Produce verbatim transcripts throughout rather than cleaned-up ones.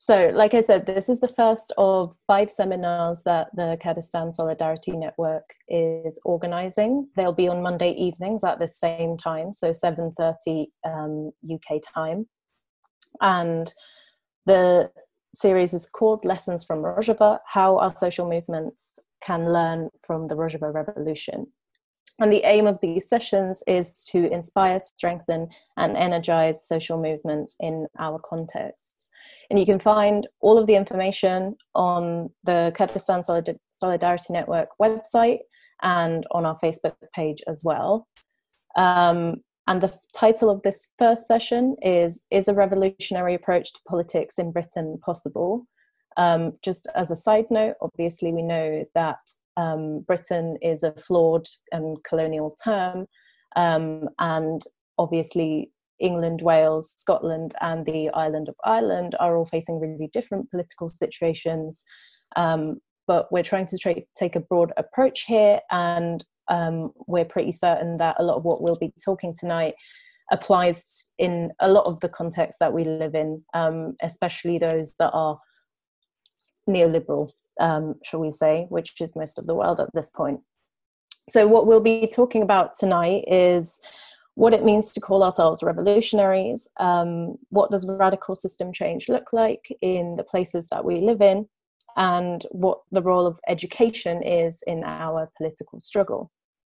So, like I said, this is the first of five seminars that the Kurdistan Solidarity Network is organising. They'll be on Monday evenings at the same time, so seven thirty um, U K time. And the series is called Lessons from Rojava, How Our Social Movements Can Learn from the Rojava Revolution. And the aim of these sessions is to inspire, strengthen, and energize social movements in our contexts. And you can find all of the information on the Kurdistan Solid- Solidarity Network website and on our Facebook page as well. Um, and the title of this first session is, Is a Revolutionary Approach to Politics in Britain Possible? Um, just as a side note, obviously we know that Um, Britain is a flawed and colonial term, um, and obviously England, Wales, Scotland and the island of Ireland are all facing really different political situations, um, but we're trying to tra- take a broad approach here, and um, we're pretty certain that a lot of what we'll be talking tonight applies in a lot of the contexts that we live in, um, especially those that are neoliberal. Um, shall we say, which is most of the world at this point. So what we'll be talking about tonight is what it means to call ourselves revolutionaries, um, what does radical system change look like in the places that we live in, and what the role of education is in our political struggle.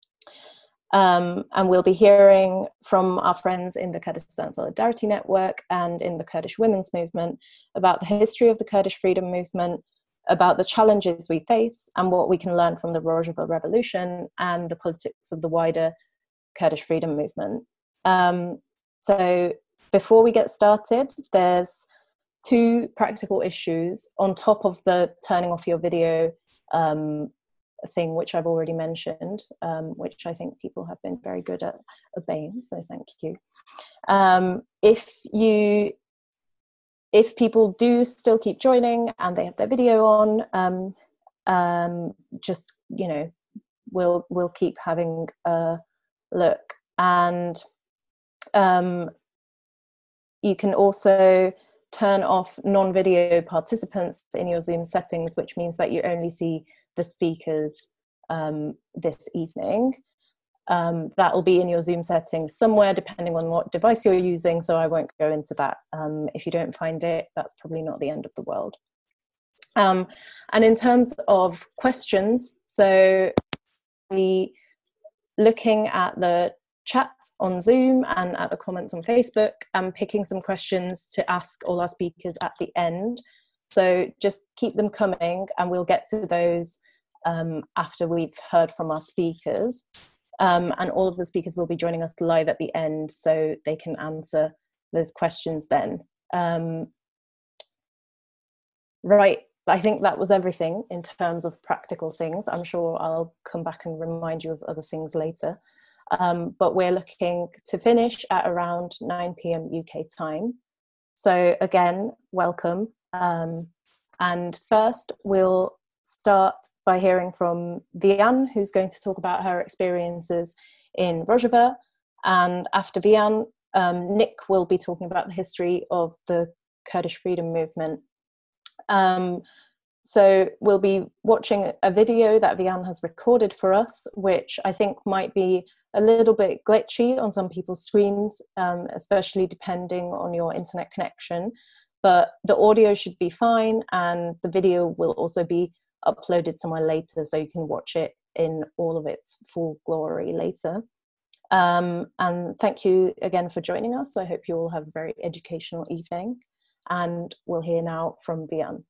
Um, and we'll be hearing from our friends in the Kurdistan Solidarity Network and in the Kurdish Women's Movement about the history of the Kurdish freedom movement, about the challenges we face and what we can learn from the Rojava Revolution and the politics of the wider Kurdish freedom movement. Um, so before we get started, there's two practical issues on top of the turning off your video um, thing, which I've already mentioned, um, which I think people have been very good at obeying, so thank you. Um, if you If people do still keep joining and they have their video on, um, um, just, you know, we'll we'll keep having a look. And um, you can also turn off non-video participants in your Zoom settings, which means that you only see the speakers um, this evening. Um, that will be in your Zoom settings somewhere, depending on what device you're using, so I won't go into that. Um, if you don't find it, that's probably not the end of the world. Um, and in terms of questions, so we looking at the chat on Zoom and at the comments on Facebook, and picking some questions to ask all our speakers at the end. So just keep them coming and we'll get to those um, after we've heard from our speakers. Um, and all of the speakers will be joining us live at the end, so they can answer those questions then. Um, right, I think that was everything in terms of practical things. I'm sure I'll come back and remind you of other things later. Um, but we're looking to finish at around nine p m U K time. So again, welcome. Um, and first we'll start by hearing from Vian, who's going to talk about her experiences in Rojava. And after Vian, um, Nick will be talking about the history of the Kurdish freedom movement. Um, so we'll be watching a video that Vian has recorded for us, which I think might be a little bit glitchy on some people's screens, um, especially depending on your internet connection. But the audio should be fine, and the video will also be uploaded somewhere later, so you can watch it in all of its full glory later. Um, and thank you again for joining us. I hope you all have a very educational evening, and we'll hear now from Vian.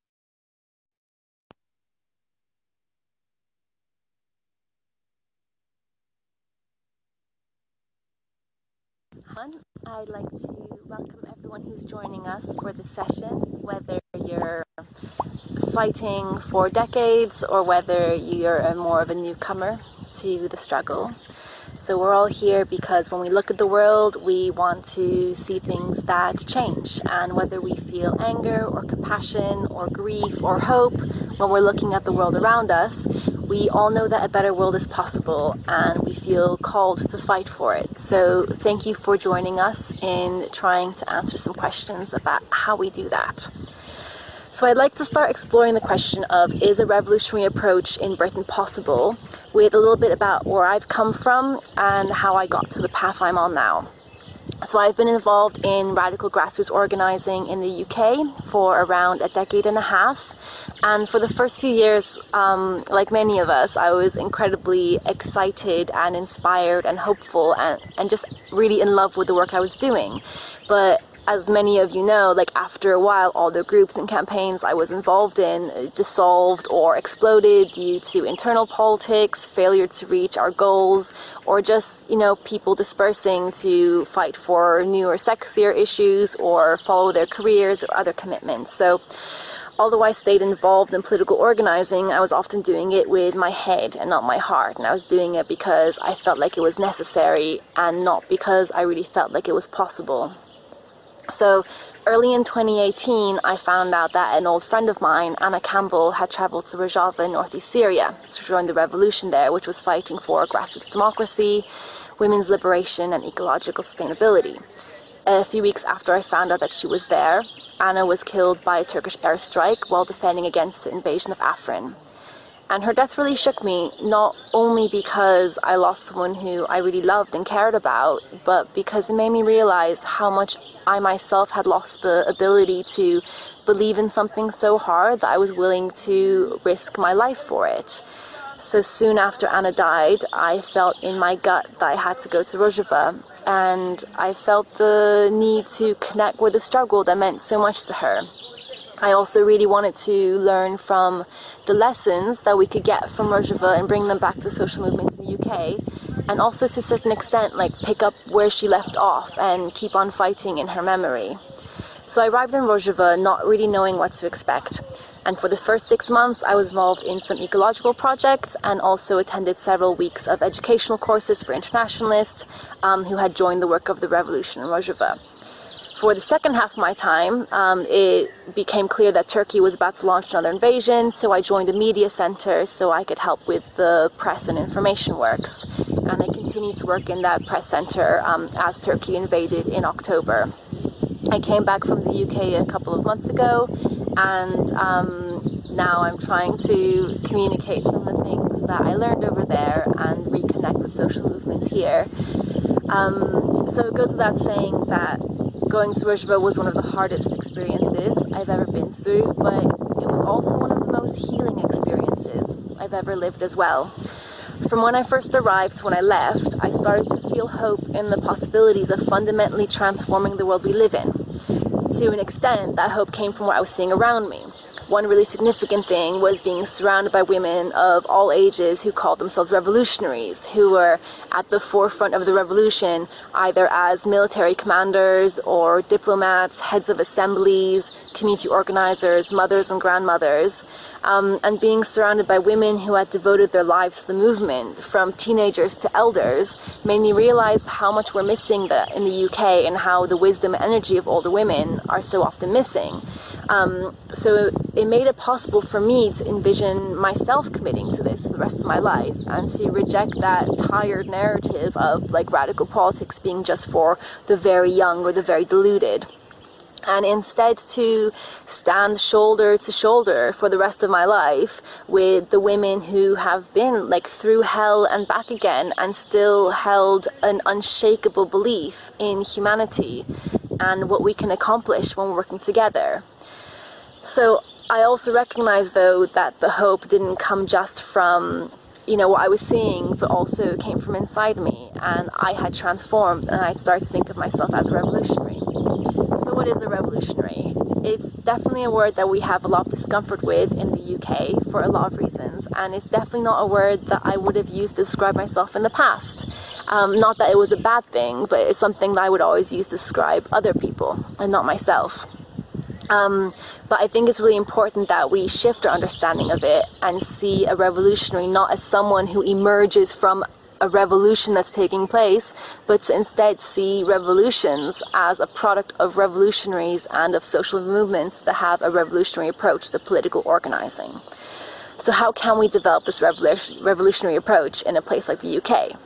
I'd like to welcome everyone who's joining us for this session, whether you're fighting for decades or whether you're a more of a newcomer to the struggle. So we're all here because when we look at the world, we want to see things that change. And whether we feel anger or compassion or grief or hope when we're looking at the world around us, we all know that a better world is possible and we feel called to fight for it. So thank you for joining us in trying to answer some questions about how we do that. So I'd like to start exploring the question of, is a revolutionary approach in Britain possible, with a little bit about where I've come from and how I got to the path I'm on now. So I've been involved in radical grassroots organising in the U K for around a decade and a half. And for the first few years, um, like many of us, I was incredibly excited and inspired and hopeful and, and just really in love with the work I was doing. But as many of you know, like after a while, all the groups and campaigns I was involved in dissolved or exploded due to internal politics, failure to reach our goals, or just, you know, people dispersing to fight for newer, sexier issues or follow their careers or other commitments. So although I stayed involved in political organizing, I was often doing it with my head and not my heart. And I was doing it because I felt like it was necessary and not because I really felt like it was possible. So early in twenty eighteen, I found out that an old friend of mine, Anna Campbell, had traveled to Rojava in northeast Syria to join the revolution there, which was fighting for grassroots democracy, women's liberation, and ecological sustainability. A few weeks after I found out that she was there, Anna was killed by a Turkish airstrike while defending against the invasion of Afrin. And her death really shook me, not only because I lost someone who I really loved and cared about, but because it made me realize how much I myself had lost the ability to believe in something so hard that I was willing to risk my life for it. So soon after Anna died, I felt in my gut that I had to go to Rojava, and I felt the need to connect with the struggle that meant so much to her. I also really wanted to learn from the lessons that we could get from Rojava and bring them back to social movements in the U K, and also to a certain extent like pick up where she left off and keep on fighting in her memory. So I arrived in Rojava not really knowing what to expect, and for the first six months I was involved in some ecological projects and also attended several weeks of educational courses for internationalists um, who had joined the work of the revolution in Rojava. For the second half of my time, um, it became clear that Turkey was about to launch another invasion, so I joined a media center so I could help with the press and information works. And I continued to work in that press center um, as Turkey invaded in October. I came back from the U K a couple of months ago, and um, now I'm trying to communicate some of the things that I learned over there and reconnect with social movements here. Um, so it goes without saying that going to Rojava was one of the hardest experiences I've ever been through, but it was also one of the most healing experiences I've ever lived as well. From when I first arrived to when I left, I started to feel hope in the possibilities of fundamentally transforming the world we live in. To an extent, that hope came from what I was seeing around me. One really significant thing was being surrounded by women of all ages who called themselves revolutionaries, who were at the forefront of the revolution, either as military commanders or diplomats, heads of assemblies, community organizers, mothers and grandmothers, um, and being surrounded by women who had devoted their lives to the movement, from teenagers to elders, made me realize how much we're missing the, in the U K and how the wisdom and energy of older women are so often missing. Um, so it made it possible for me to envision myself committing to this for the rest of my life and to reject that tired narrative of like radical politics being just for the very young or the very deluded, and instead to stand shoulder to shoulder for the rest of my life with the women who have been like through hell and back again and still held an unshakable belief in humanity and what we can accomplish when we're working together. So I also recognize, though, that the hope didn't come just from, you know, what I was seeing, but also came from inside me, and I had transformed, and I started to think of myself as a revolutionary. So what is a revolutionary? It's definitely a word that we have a lot of discomfort with in the U K for a lot of reasons, and it's definitely not a word that I would have used to describe myself in the past. Um, not that it was a bad thing, but it's something that I would always use to describe other people, and not myself. Um, but I think it's really important that we shift our understanding of it and see a revolutionary not as someone who emerges from a revolution that's taking place, but to instead see revolutions as a product of revolutionaries and of social movements that have a revolutionary approach to political organizing. So how can we develop this revolutionary approach in a place like the U K?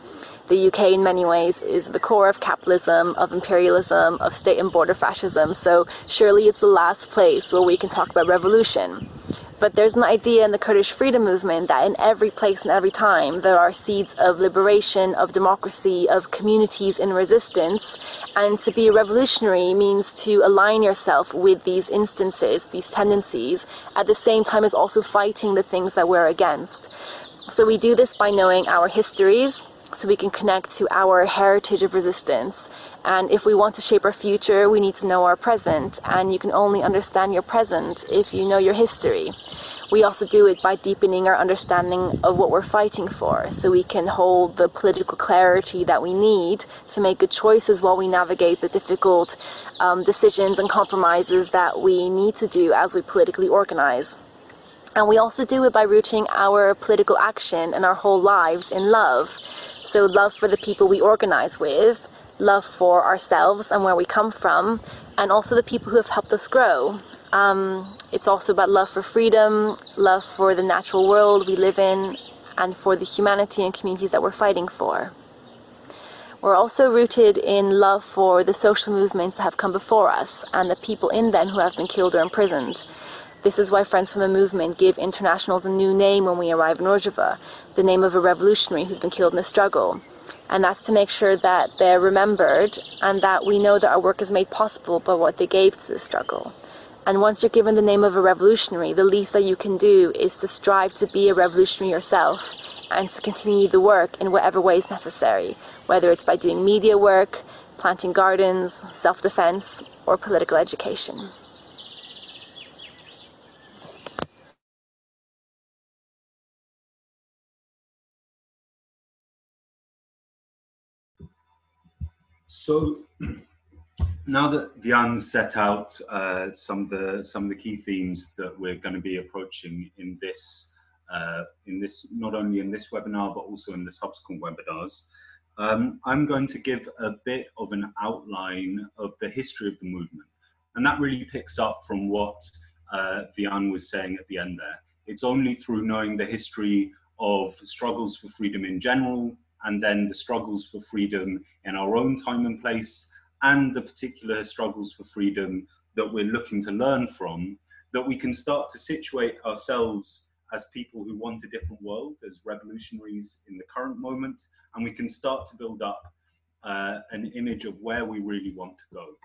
The U K in many ways is the core of capitalism, of imperialism, of state and border fascism. So surely it's the last place where we can talk about revolution. But there's an idea in the Kurdish freedom movement that in every place and every time there are seeds of liberation, of democracy, of communities in resistance. And to be a revolutionary means to align yourself with these instances, these tendencies, at the same time as also fighting the things that we're against. So we do this by knowing our histories, so we can connect to our heritage of resistance. And if we want to shape our future, we need to know our present. And you can only understand your present if you know your history. We also do it by deepening our understanding of what we're fighting for, so we can hold the political clarity that we need to make good choices while we navigate the difficult um, decisions and compromises that we need to do as we politically organize. And we also do it by rooting our political action and our whole lives in love. So love for the people we organize with, love for ourselves and where we come from, and also the people who have helped us grow. Um, it's also about love for freedom, love for the natural world we live in, and for the humanity and communities that we're fighting for. We're also rooted in love for the social movements that have come before us and the people in them who have been killed or imprisoned. This is why Friends from the Movement give internationals a new name when we arrive in Rojava, the name of a revolutionary who's been killed in the struggle. And that's to make sure that they're remembered and that we know that our work is made possible by what they gave to the struggle. And once you're given the name of a revolutionary, the least that you can do is to strive to be a revolutionary yourself and to continue the work in whatever way is necessary, whether it's by doing media work, planting gardens, self-defense, or political education. So now that Vianne's set out uh, some of the some of the key themes that we're going to be approaching in this uh, in this not only in this webinar but also in the subsequent webinars, um, I'm going to give a bit of an outline of the history of the movement, and that really picks up from what uh, Vianne was saying at the end there. It's only through knowing the history of struggles for freedom in general, and then the struggles for freedom in our own time and place, and the particular struggles for freedom that we're looking to learn from, that we can start to situate ourselves as people who want a different world, as revolutionaries in the current moment, and we can start to build up uh, an image of where we really want to go.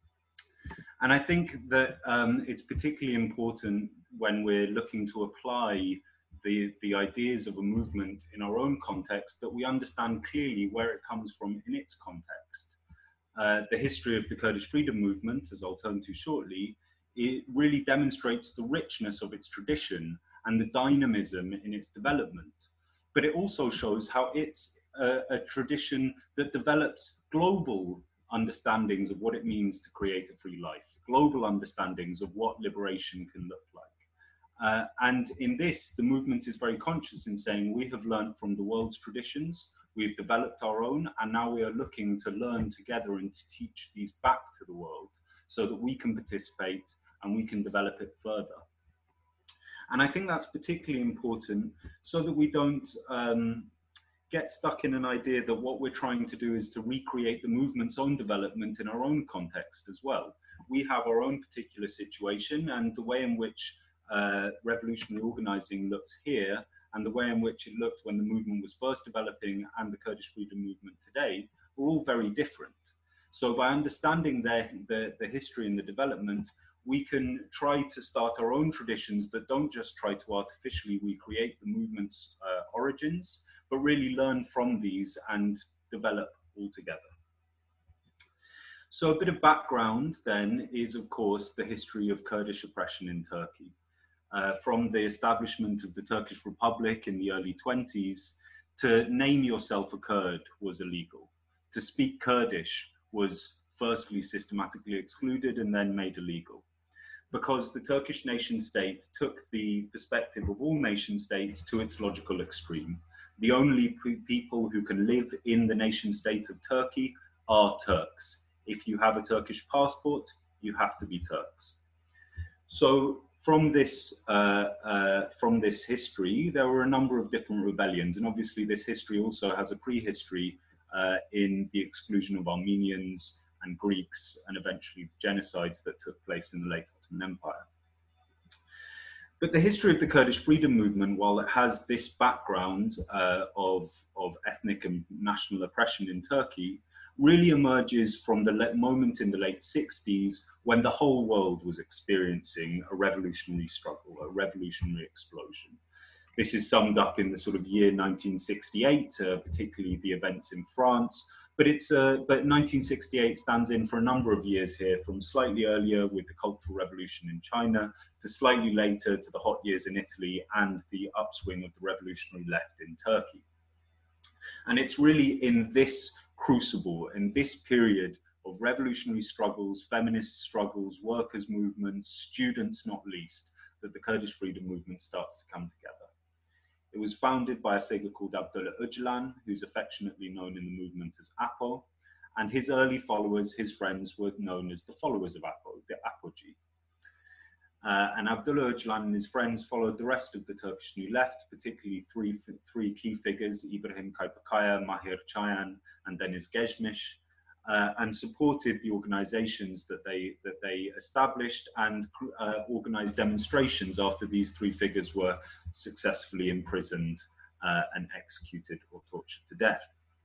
And I think that um, it's particularly important when we're looking to apply The, the ideas of a movement in our own context, that we understand clearly where it comes from in its context. Uh, the history of the Kurdish freedom movement, as I'll turn to shortly, it really demonstrates the richness of its tradition and the dynamism in its development. But it also shows how it's a, a tradition that develops global understandings of what it means to create a free life, global understandings of what liberation can look like. Uh, and in this, the movement is very conscious in saying we have learned from the world's traditions, we've developed our own, and now we are looking to learn together and to teach these back to the world so that we can participate and we can develop it further. And I think that's particularly important so that we don't um, get stuck in an idea that what we're trying to do is to recreate the movement's own development in our own context as well. We have our own particular situation, and the way in which Uh, revolutionary organizing looks here and the way in which it looked when the movement was first developing and the Kurdish freedom movement today are all very different. So by understanding their, the, the history and the development, we can try to start our own traditions that don't just try to artificially recreate the movement's uh, origins, but really learn from these and develop all together. So a bit of background then is, of course, the history of Kurdish oppression in Turkey. Uh, from the establishment of the Turkish Republic in the early twenties, to name yourself a Kurd was illegal. To speak Kurdish was firstly systematically excluded and then made illegal. Because the Turkish nation state took the perspective of all nation states to its logical extreme. The only people who can live in the nation state of Turkey are Turks. If you have a Turkish passport, you have to be Turks. So From this, uh, uh, from this history, there were a number of different rebellions, and obviously this history also has a prehistory uh, in the exclusion of Armenians and Greeks, and eventually the genocides that took place in the late Ottoman Empire. But the history of the Kurdish freedom movement, while it has this background uh, of, of ethnic and national oppression in Turkey, really emerges from the moment in the late sixties when the whole world was experiencing a revolutionary struggle, a revolutionary explosion. This is summed up in the sort of year nineteen sixty-eight, uh, particularly the events in France. But it's uh, but nineteen sixty-eight stands in for a number of years here, from slightly earlier with the Cultural Revolution in China to slightly later to the hot years in Italy and the upswing of the revolutionary left in Turkey. And it's really in this crucible, in this period of revolutionary struggles, feminist struggles, workers' movements, students not least, that the Kurdish freedom movement starts to come together. It was founded by a figure called Abdullah Öcalan, who's affectionately known in the movement as Apo, and his early followers, his friends, were known as the followers of Apo, the Apoji. Uh, and Abdullah Öcalan and his friends followed the rest of the Turkish New Left, particularly three, three key figures, Ibrahim Kaypakaya, Mahir Çayan, and Deniz Gezmiş, uh, and supported the organizations that they, that they established and uh, organized demonstrations after these three figures were successfully imprisoned uh, and executed or tortured to death.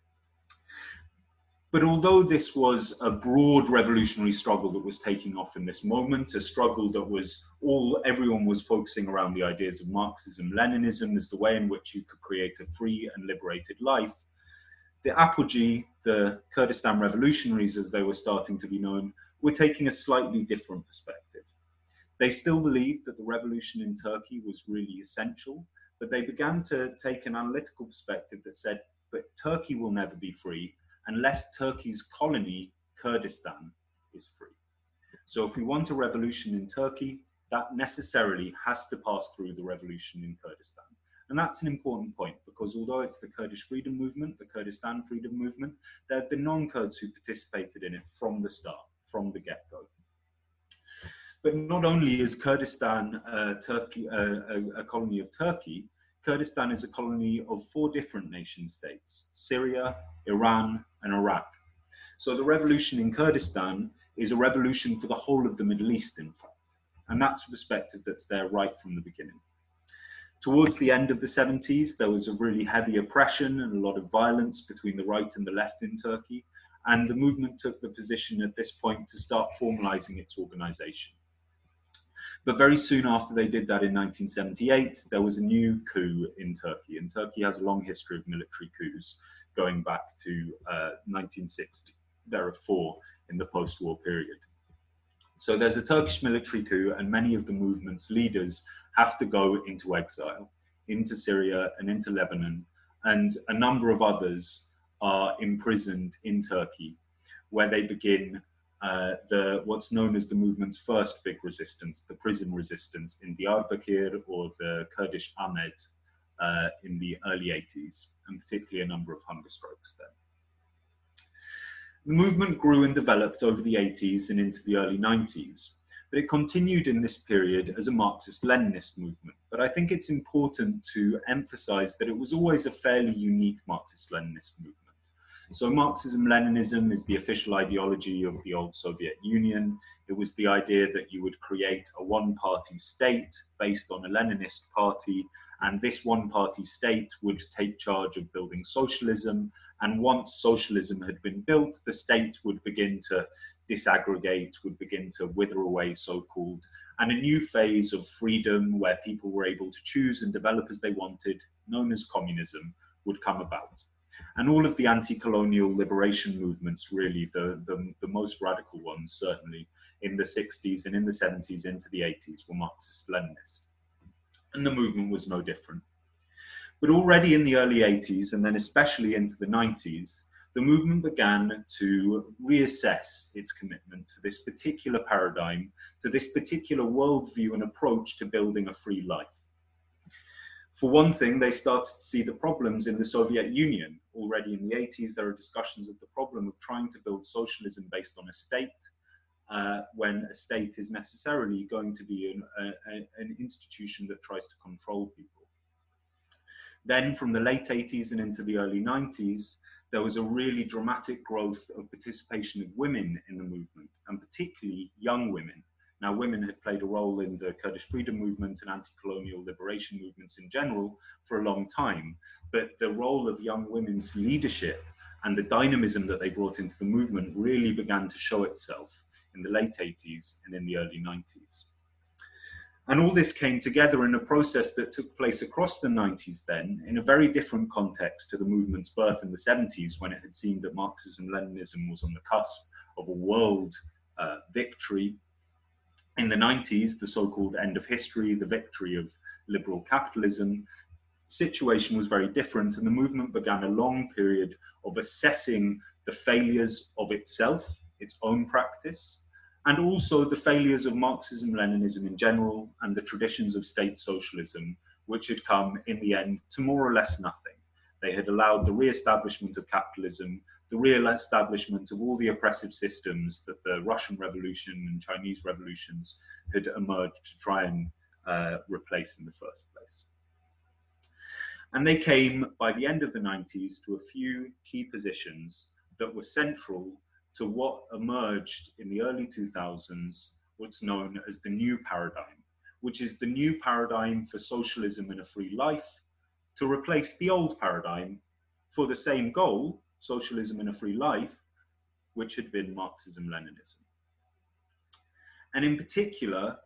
But although this was a broad revolutionary struggle that was taking off in this moment, a struggle that was all, everyone was focusing around the ideas of Marxism, Leninism as the way in which you could create a free and liberated life, the Apoji, the Kurdistan revolutionaries as they were starting to be known, were taking a slightly different perspective. They still believed that the revolution in Turkey was really essential, but they began to take an analytical perspective that said, but Turkey will never be free unless Turkey's colony, Kurdistan, is free. So if we want a revolution in Turkey, that necessarily has to pass through the revolution in Kurdistan. And that's an important point, because although it's the Kurdish freedom movement, the Kurdistan freedom movement, there have been non-Kurds who participated in it from the start, from the get-go. But not only is Kurdistan uh, Turkey, uh, a, a colony of Turkey, Kurdistan is a colony of four different nation states: Syria, Iran, and Iraq. So the revolution in Kurdistan is a revolution for the whole of the Middle East, in fact. And that's a perspective that's there right from the beginning. Towards the end of the seventies, there was a really heavy oppression and a lot of violence between the right and the left in Turkey. And the movement took the position at this point to start formalizing its organization. But very soon after they did that in nineteen seventy-eight, there was a new coup in Turkey. And Turkey has a long history of military coups going back to uh, nineteen sixty. There are four in the post-war period. So there's a Turkish military coup, and many of the movement's leaders have to go into exile, into Syria and into Lebanon. And a number of others are imprisoned in Turkey, where they begin Uh, the what's known as the movement's first big resistance, the prison resistance in Diyarbakir or the Kurdish Ahmed uh, in the early eighties, and particularly a number of hunger strikes then. The movement grew and developed over the eighties and into the early nineties, but it continued in this period as a Marxist-Leninist movement. But I think it's important to emphasize that it was always a fairly unique Marxist-Leninist movement. So Marxism-Leninism is the official ideology of the old Soviet Union. It was the idea that you would create a one-party state based on a Leninist party, and this one-party state would take charge of building socialism. And once socialism had been built, the state would begin to disaggregate, would begin to wither away, so-called, and a new phase of freedom where people were able to choose and develop as they wanted, known as communism, would come about. And all of the anti-colonial liberation movements, really the, the, the most radical ones, certainly in the sixties and in the seventies into the eighties, were Marxist-Leninist. And the movement was no different. But already in the early eighties, and then especially into the nineties, the movement began to reassess its commitment to this particular paradigm, to this particular worldview and approach to building a free life. For one thing, they started to see the problems in the Soviet Union. Already in the eighties, there are discussions of the problem of trying to build socialism based on a state, uh, when a state is necessarily going to be an, a, an institution that tries to control people. Then from the late eighties and into the early nineties, there was a really dramatic growth of participation of women in the movement, and particularly young women. Now, women had played a role in the Kurdish freedom movement and anti-colonial liberation movements in general for a long time, but the role of young women's leadership and the dynamism that they brought into the movement really began to show itself in the late eighties and in the early nineties. And all this came together in a process that took place across the nineties then, in a very different context to the movement's birth in the seventies, when it had seemed that Marxism-Leninism was on the cusp of a world uh, victory. In the nineties, the so-called end of history, the victory of liberal capitalism, situation was very different, and the movement began a long period of assessing the failures of itself, its own practice, and also the failures of Marxism-Leninism in general and the traditions of state socialism, which had come in the end to more or less nothing. They had allowed the re-establishment of capitalism, the re-establishment of all the oppressive systems that the Russian Revolution and Chinese revolutions had emerged to try and uh, replace in the first place. And they came, by the end of the nineties, to a few key positions that were central to what emerged in the early two thousands, what's known as the new paradigm, which is the new paradigm for socialism and a free life, to replace the old paradigm for the same goal, socialism and a free life, which had been Marxism-Leninism. And in particular,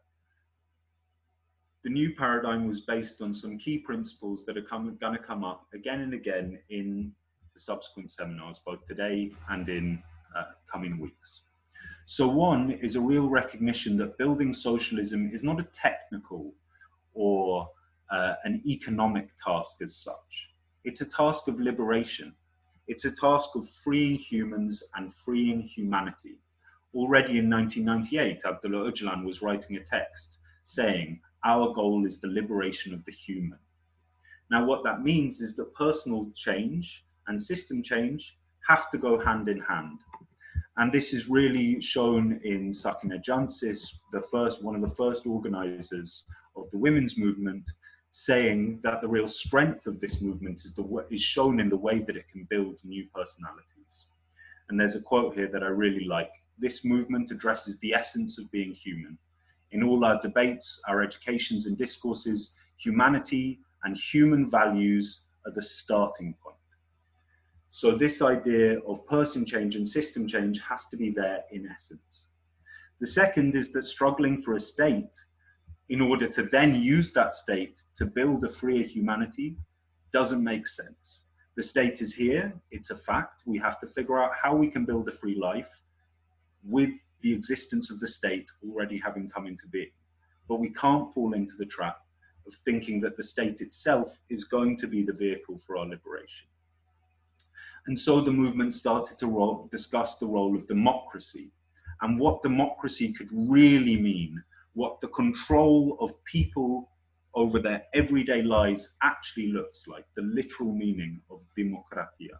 the new paradigm was based on some key principles that are going to come up again and again in the subsequent seminars, both today and in uh, coming weeks. So one is a real recognition that building socialism is not a technical or uh, an economic task as such. It's a task of liberation. It's a task of freeing humans and freeing humanity. Already in nineteen ninety-eight, Abdullah Öcalan was writing a text saying, "Our goal is the liberation of the human." Now, what that means is that personal change and system change have to go hand in hand. And this is really shown in Sakine Cansis, the first, one of the first organizers of the women's movement, saying that the real strength of this movement is, the, is shown in the way that it can build new personalities. And there's a quote here that I really like. "This movement addresses the essence of being human. In all our debates, our educations and discourses, humanity and human values are the starting point." So this idea of person change and system change has to be there in essence. The second is that struggling for a state in order to then use that state to build a freer humanity doesn't make sense. The state is here, it's a fact. We have to figure out how we can build a free life with the existence of the state already having come into being. But we can't fall into the trap of thinking that the state itself is going to be the vehicle for our liberation. And so the movement started to ro- discuss the role of democracy and what democracy could really mean, what the control of people over their everyday lives actually looks like, the literal meaning of demokratia.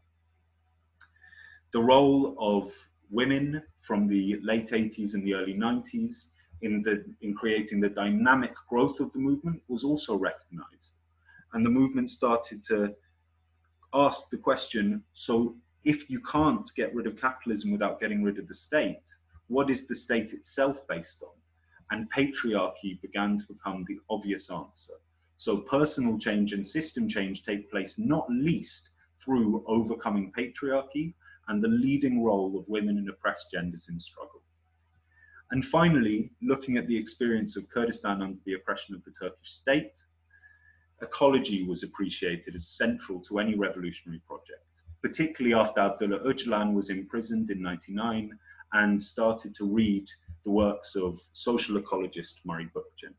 The role of women from the late eighties and the early nineties in, the, in creating the dynamic growth of the movement was also recognized. And the movement started to ask the question, so if you can't get rid of capitalism without getting rid of the state, what is the state itself based on? And patriarchy began to become the obvious answer. So personal change and system change take place not least through overcoming patriarchy and the leading role of women and oppressed genders in struggle. And finally, looking at the experience of Kurdistan under the oppression of the Turkish state, ecology was appreciated as central to any revolutionary project, particularly after Abdullah Öcalan was imprisoned in ninety-nine and started to read the works of social ecologist Murray Bookchin.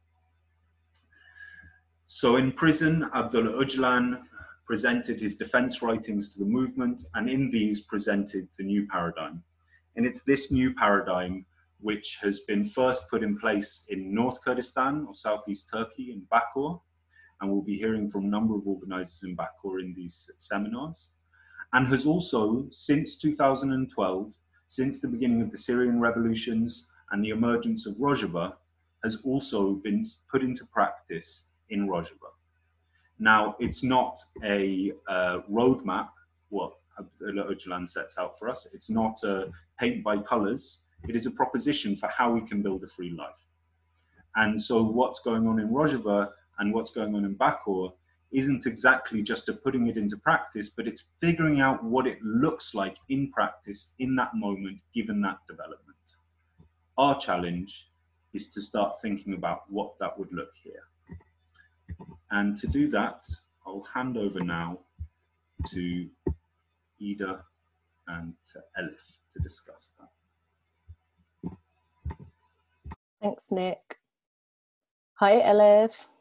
So in prison, Abdullah Öcalan presented his defense writings to the movement, and in these presented the new paradigm. And it's this new paradigm which has been first put in place in North Kurdistan or Southeast Turkey in Bakur, and we'll be hearing from a number of organizers in Bakur in these seminars, and has also, since two thousand twelve, since the beginning of the Syrian revolutions and the emergence of Rojava, has also been put into practice in Rojava. Now, it's not a uh, roadmap, what Abdullah Öcalan sets out for us. It's not a paint by colors. It is a proposition for how we can build a free life. And so what's going on in Rojava and what's going on in Bakur isn't exactly just a putting it into practice, but it's figuring out what it looks like in practice in that moment, given that development. Our challenge is to start thinking about what that would look here. And to do that, I'll hand over now to Ida and to Elif to discuss that. Thanks, Nick. Hi, Elif.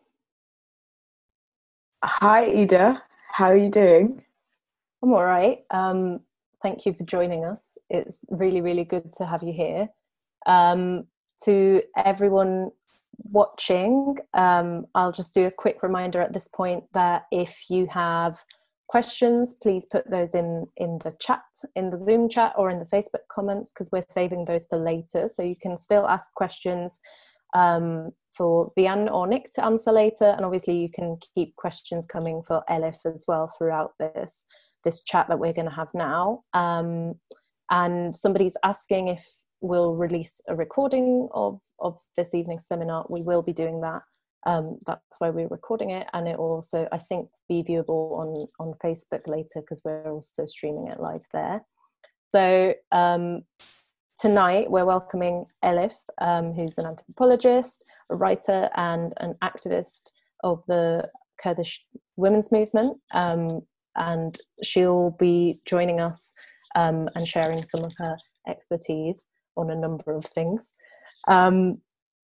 Hi, Ida. How are you doing? I'm all right. Um, thank you for joining us. It's really, really good to have you here. Um, to everyone watching, um, I'll just do a quick reminder at this point that if you have questions, please put those in, in the chat, in the Zoom chat or in the Facebook comments, because we're saving those for later. So you can still ask questions um, for Vian or Nick to answer later. And obviously you can keep questions coming for Elif as well throughout this, this chat that we're going to have now. Um, and somebody's asking if we'll release a recording of, of this evening's seminar. We will be doing that. Um, that's why we're recording it. And it will also, I think, be viewable on, on Facebook later, because we're also streaming it live there. So um, tonight we're welcoming Elif, um, who's an anthropologist, a writer and an activist of the Kurdish women's movement. Um, and she'll be joining us um, and sharing some of her expertise on a number of things. Um,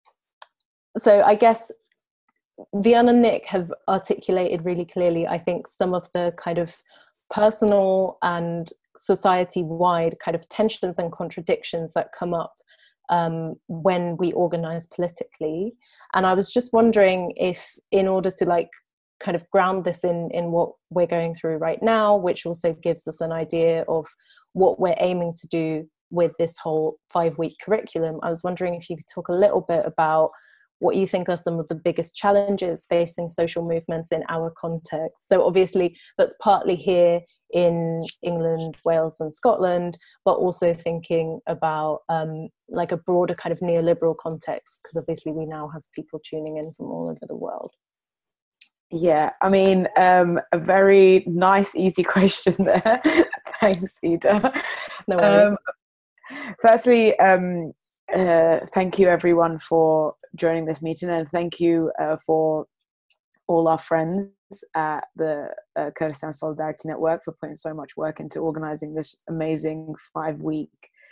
so I guess Vian and Nick have articulated really clearly, I think, some of the kind of personal and society-wide kind of tensions and contradictions that come up um, when we organize politically. And I was just wondering if, in order to like kind of ground this in, in what we're going through right now, which also gives us an idea of what we're aiming to do with this whole five-week curriculum, I was wondering if you could talk a little bit about what you think are some of the biggest challenges facing social movements in our context. So obviously that's partly here in England, Wales and Scotland, but also thinking about um, like a broader kind of neoliberal context, because obviously we now have people tuning in from all over the world. Yeah, I mean, um, a very nice, easy question there. Thanks, Ida. No worries. Um, firstly, um, uh, thank you everyone for joining this meeting, and thank you uh, for all our friends at the uh, Kurdistan Solidarity Network for putting so much work into organizing this amazing five-week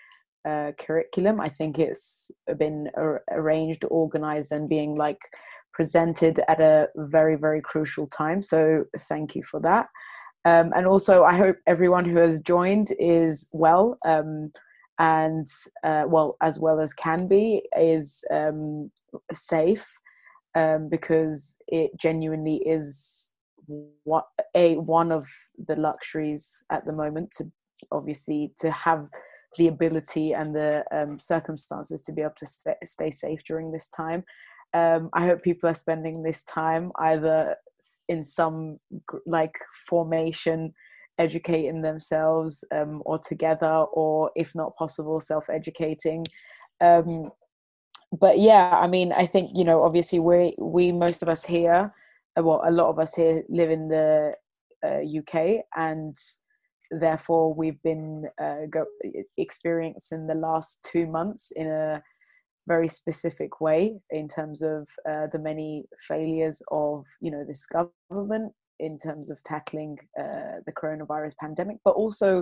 uh, curriculum. I think it's been ar- arranged, organized, and being like presented at a very, very crucial time. So thank you for that. Um, and also, I hope everyone who has joined is well. Um, and uh, well, as well as can be, is um, safe, um, because it genuinely is what a one of the luxuries at the moment, to obviously to have the ability and the um, circumstances to be able to stay, stay safe during this time. Um, I hope people are spending this time either in some like formation, educating themselves, um, or together, or if not possible, self-educating. Um, but yeah, I mean, I think, you know, obviously we, we most of us here, well, a lot of us here live in the uh, U K, and therefore we've been uh, go, experiencing the last two months in a very specific way in terms of uh, the many failures of, you know, this government in terms of tackling uh, the coronavirus pandemic, but also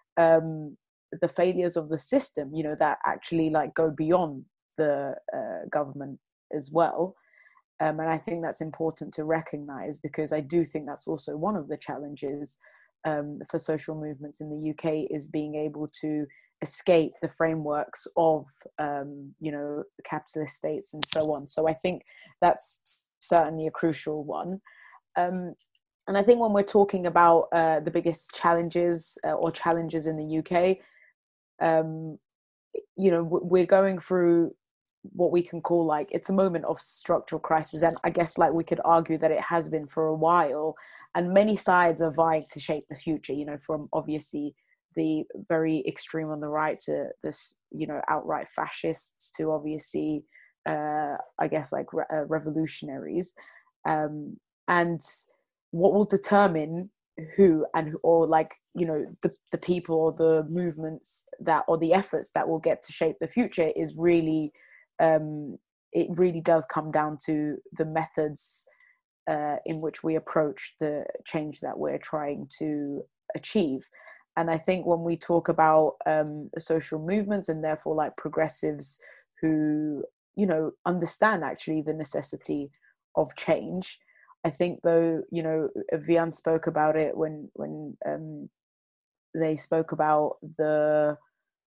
um, the failures of the system, you know, that actually like go beyond the uh, government as well. Um, and I think that's important to recognize, because I do think that's also one of the challenges um, for social movements in the U K, is being able to escape the frameworks of, um, you know, capitalist states and so on. So I think that's certainly a crucial one. Um, and I think when we're talking about uh, the biggest challenges uh, or challenges in the U K, um, you know, we're going through what we can call like, it's a moment of structural crisis. And I guess like we could argue that it has been for a while, and many sides are vying to shape the future, you know, from obviously the very extreme on the right to this, you know, outright fascists to obviously, uh, I guess like re- uh, revolutionaries. Um, and what will determine who and or like, you know, the, the people or the movements that, or the efforts that will get to shape the future is really, um, it really does come down to the methods uh, in which we approach the change that we're trying to achieve. And I think when we talk about um, social movements and therefore like progressives who, you know, understand actually the necessity of change, I think though, you know, Vian spoke about it when, when um, they spoke about the,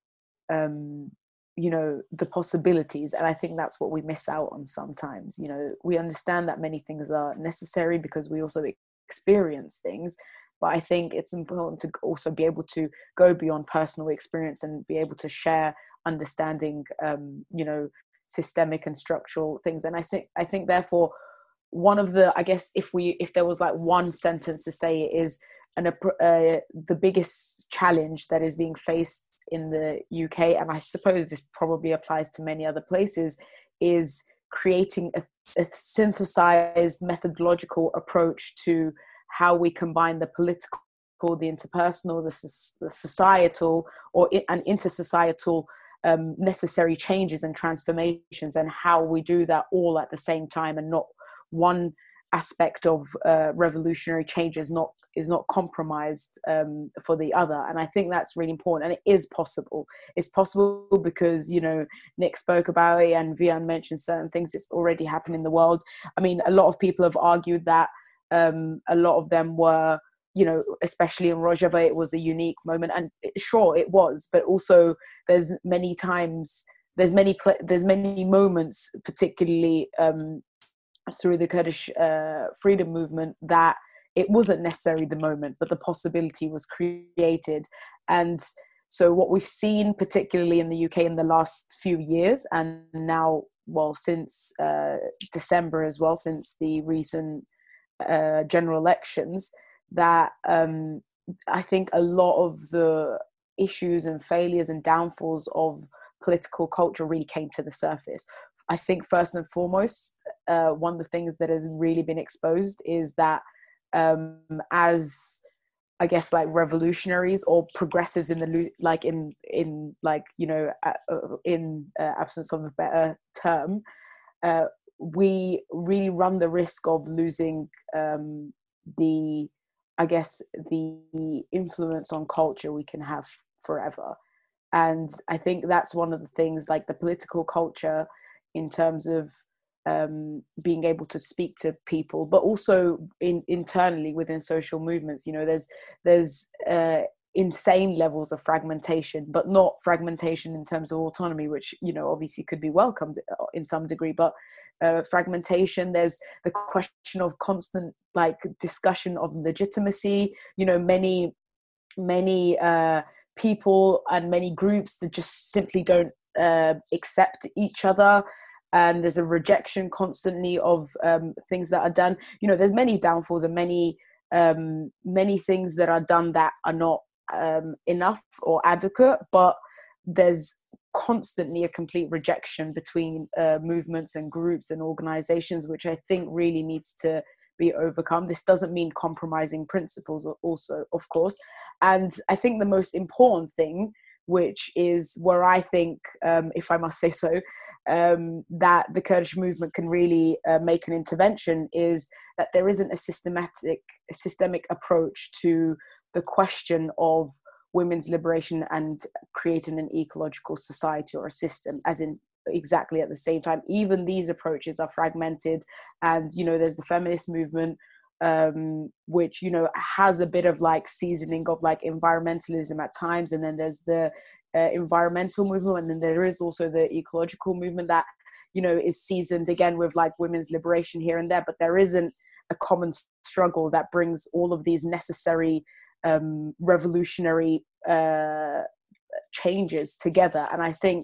um, you know, the possibilities. And I think that's what we miss out on sometimes. You know, we understand that many things are necessary because we also experience things. But I think it's important to also be able to go beyond personal experience and be able to share understanding, um, you know, systemic and structural things. And I think, I think therefore, one of the, I guess, if we, if there was like one sentence to say it is, an, uh, the biggest challenge that is being faced in the U K, and I suppose this probably applies to many other places, is creating a, a synthesized methodological approach to how we combine the political, the interpersonal, the, the societal, or and intersocietal um, necessary changes and transformations, and how we do that all at the same time, and not one aspect of uh, revolutionary change is not is not compromised um, for the other. And I think that's really important, and it is possible. It's possible because, you know, Nick spoke about it and Vian mentioned certain things. It's already happened in the world. I mean, a lot of people have argued that um, a lot of them were, you know, especially in Rojava, it was a unique moment, and sure it was, but also there's many times, there's many pl- there's many moments, particularly um, through the Kurdish uh, freedom movement, that it wasn't necessarily the moment, but the possibility was created. And so what we've seen, particularly in the U K in the last few years, and now, well, since uh, December as well, since the recent uh, general elections, that um, I think a lot of the issues and failures and downfalls of political culture really came to the surface. I think first and foremost, uh, one of the things that has really been exposed is that um, as, I guess, like revolutionaries or progressives in the, like in, in like, you know, uh, in uh, absence of a better term, uh, we really run the risk of losing um, the, I guess, the influence on culture we can have forever. And I think that's one of the things, like the political culture in terms of um, being able to speak to people, but also in, internally within social movements. You know, there's there's uh, insane levels of fragmentation, but not fragmentation in terms of autonomy, which, you know, obviously could be welcomed in some degree, but uh, fragmentation. There's the question of constant like discussion of legitimacy. You know, many many uh, people and many groups that just simply don't uh, accept each other, and there's a rejection constantly of um, things that are done. You know, there's many downfalls and many um, many things that are done that are not um, enough or adequate, but there's constantly a complete rejection between uh, movements and groups and organizations, which I think really needs to be overcome. This doesn't mean compromising principles also, of course. And I think the most important thing, which is where I think, um, if I must say so, um, that the Kurdish movement can really uh, make an intervention, is that there isn't a systematic, a systemic approach to the question of women's liberation and creating an ecological society or a system, as in exactly at the same time. Even these approaches are fragmented, and, you know, there's the feminist movement, um, which, you know, has a bit of like seasoning of like environmentalism at times, and then there's the uh, environmental movement, and then there is also the ecological movement that, you know, is seasoned again with like women's liberation here and there, but there isn't a common struggle that brings all of these necessary um, revolutionary uh, changes together. And I think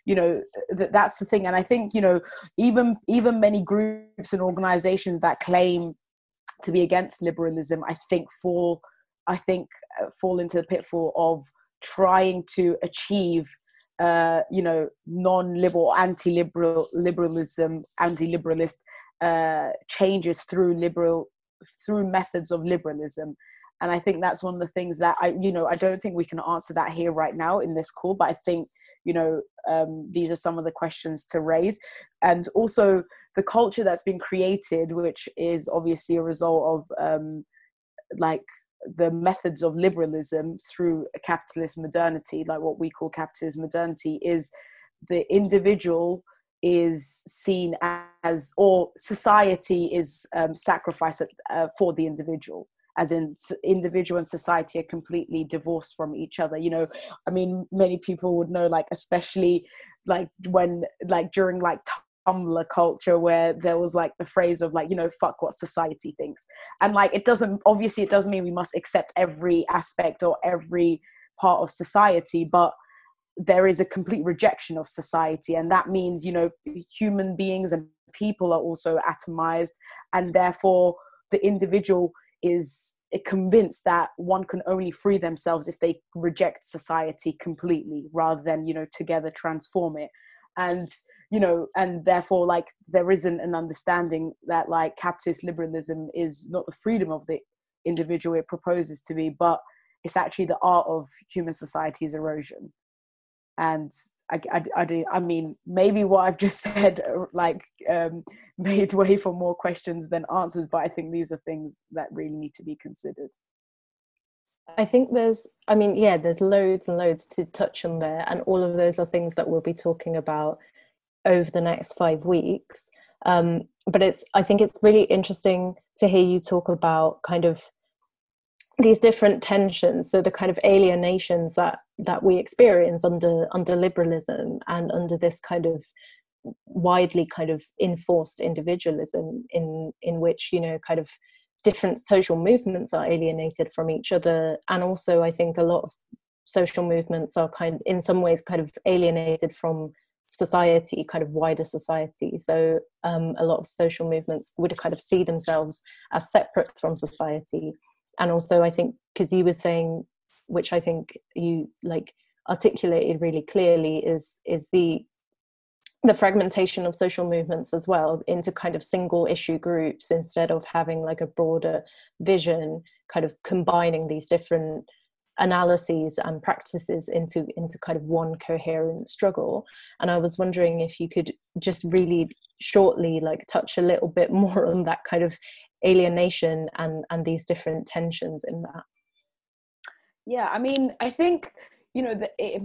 you know, that that's the thing. And I think, you know, even even many groups and organizations that claim to be against liberalism, I think fall I think uh, fall into the pitfall of trying to achieve uh you know non-liberal, anti-liberal liberalism anti-liberalist uh changes through liberal through methods of liberalism. And I think that's one of the things that I you know I don't think we can answer that here right now in this call, but I think you know um these are some of the questions to raise. And also the culture that's been created, which is obviously a result of um like the methods of liberalism through capitalist modernity, like what we call capitalist modernity, is the individual is seen as, or society is um, sacrificed uh, for the individual, as in individual and society are completely divorced from each other. You know, I mean, many people would know, like, especially like when, like during like Tumblr culture, where there was like the phrase of like, you know, fuck what society thinks. And like, it doesn't, obviously it doesn't mean we must accept every aspect or every part of society, but there is a complete rejection of society. And that means, you know, human beings and people are also atomized, and therefore the individual is convinced that one can only free themselves if they reject society completely, rather than, you know, together transform it. And you know, and therefore, like, there isn't an understanding that like capitalist liberalism is not the freedom of the individual it proposes to be, but it's actually the art of human society's erosion. And I, I, I, do, I mean, maybe what I've just said, like, um, made way for more questions than answers, but I think these are things that really need to be considered. I think there's, I mean, yeah, there's loads and loads to touch on there. And all of those are things that we'll be talking about over the next five weeks. Um, but it's, I think it's really interesting to hear you talk about kind of these different tensions. So the kind of alienations that, that we experience under, under liberalism and under this kind of widely kind of enforced individualism, in, in which, you know, kind of different social movements are alienated from each other. And also I think a lot of social movements are kind, in some ways, kind of alienated from society, kind of wider society. So um, a lot of social movements would kind of see themselves as separate from society. And also I think, because you were saying, which I think you like articulated really clearly, is is the the fragmentation of social movements as well into kind of single issue groups, instead of having like a broader vision, kind of combining these different analyses and practices into into kind of one coherent struggle. And I was wondering if you could just really shortly like touch a little bit more on that kind of alienation and and these different tensions in that. Yeah, I mean, I think, you know, the, if,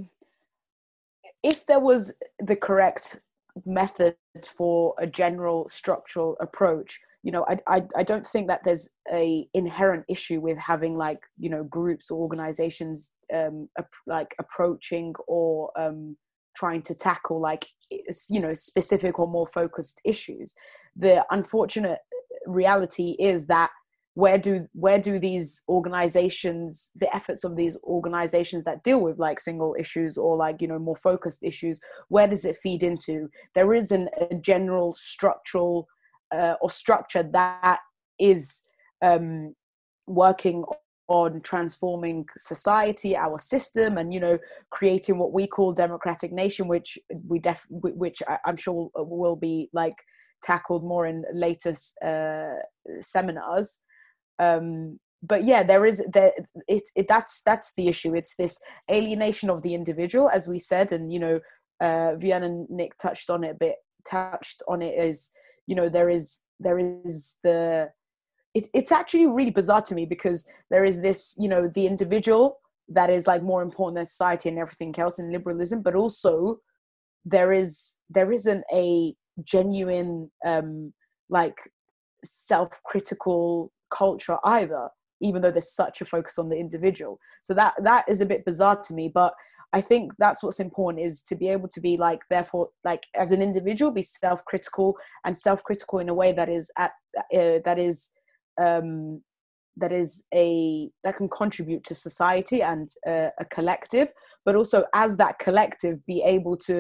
if there was the correct method for a general structural approach, you know, I, I I don't think that there's a inherent issue with having like, you know, groups or organizations um ap- like approaching or um trying to tackle like, you know, specific or more focused issues. The unfortunate reality is that where do where do these organizations, the efforts of these organizations that deal with like single issues or like, you know, more focused issues, where does it feed into? There isn't a general structural uh, or structure that is um, working on transforming society, our system, and, you know, creating what we call democratic nation, which we def which I'm sure will be like tackled more in later uh, seminars. Um, but yeah, there is there it, it that's that's the issue. It's this alienation of the individual, as we said, and, you know, uh, Vian and Nick touched on it a bit. Touched on it is, you know, there is there is the it, it's actually really bizarre to me, because there is this, you know, the individual that is like more important than society and everything else in liberalism, but also there is there isn't a genuine um, like self-critical culture either, even though there's such a focus on the individual. So that that is a bit bizarre to me, but I think that's what's important, is to be able to be like, therefore, like as an individual, be self-critical, and self-critical in a way that is at uh, that is um that is a that can contribute to society and uh, a collective, but also as that collective be able to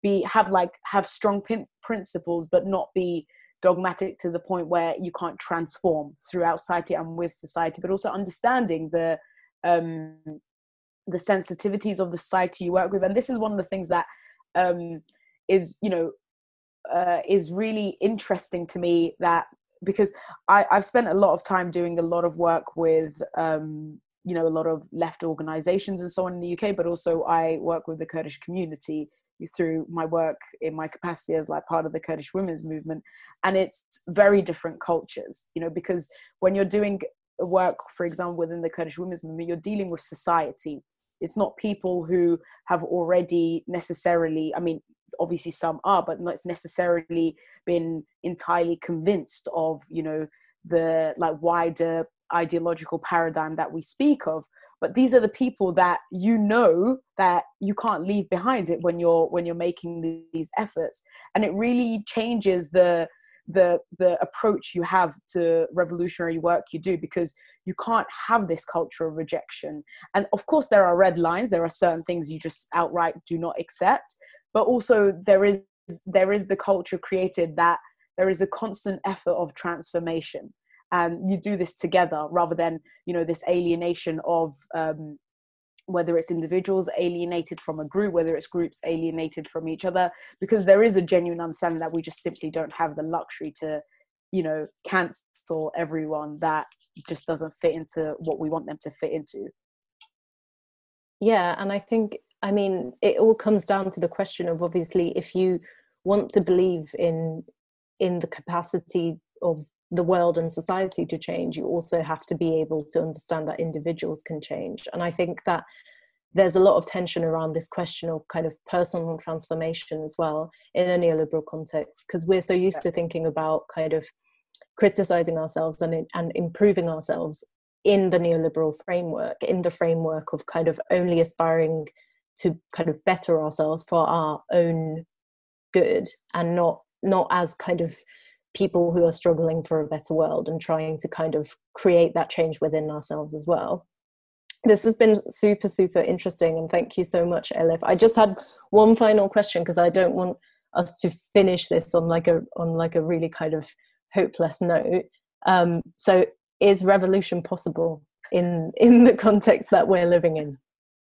be have like have strong pin- principles, but not be dogmatic to the point where you can't transform throughout society and with society, but also understanding the um, the sensitivities of the society you work with. And this is one of the things that um, is, you know, uh, is really interesting to me, that because I, I've spent a lot of time doing a lot of work with, um, you know, a lot of left organizations and so on in the U K, but also I work with the Kurdish community through my work in my capacity as like part of the Kurdish women's movement. And it's very different cultures, you know, because when you're doing work, for example, within the Kurdish women's movement, you're dealing with society. It's not people who have already necessarily, I mean, obviously some are, but not necessarily been entirely convinced of, you know, the like wider ideological paradigm that we speak of. But these are the people that, you know, that you can't leave behind it when you're when you're making these efforts. And it really changes the the the approach you have to revolutionary work you do, because you can't have this culture of rejection. And of course there are red lines, there are certain things you just outright do not accept, but also there is there is the culture created that there is a constant effort of transformation, and you do this together rather than, you know, this alienation of um whether it's individuals alienated from a group, whether it's groups alienated from each other, because there is a genuine understanding that we just simply don't have the luxury to, you know, cancel everyone that just doesn't fit into what we want them to fit into. Yeah, and I think, I mean, it all comes down to the question of, obviously, if you want to believe in in the capacity of the world and society to change, you also have to be able to understand that individuals can change. And I think that there's a lot of tension around this question of kind of personal transformation as well in a neoliberal context, because we're so used to thinking about kind of criticizing ourselves and, and improving ourselves in the neoliberal framework, in the framework of kind of only aspiring to kind of better ourselves for our own good, and not not as kind of people who are struggling for a better world and trying to kind of create that change within ourselves as well. This has been super, super interesting, and thank you so much, Elif. I just had one final question, because I don't want us to finish this on like a on like a really kind of hopeless note. Um, so, is revolution possible in in the context that we're living in?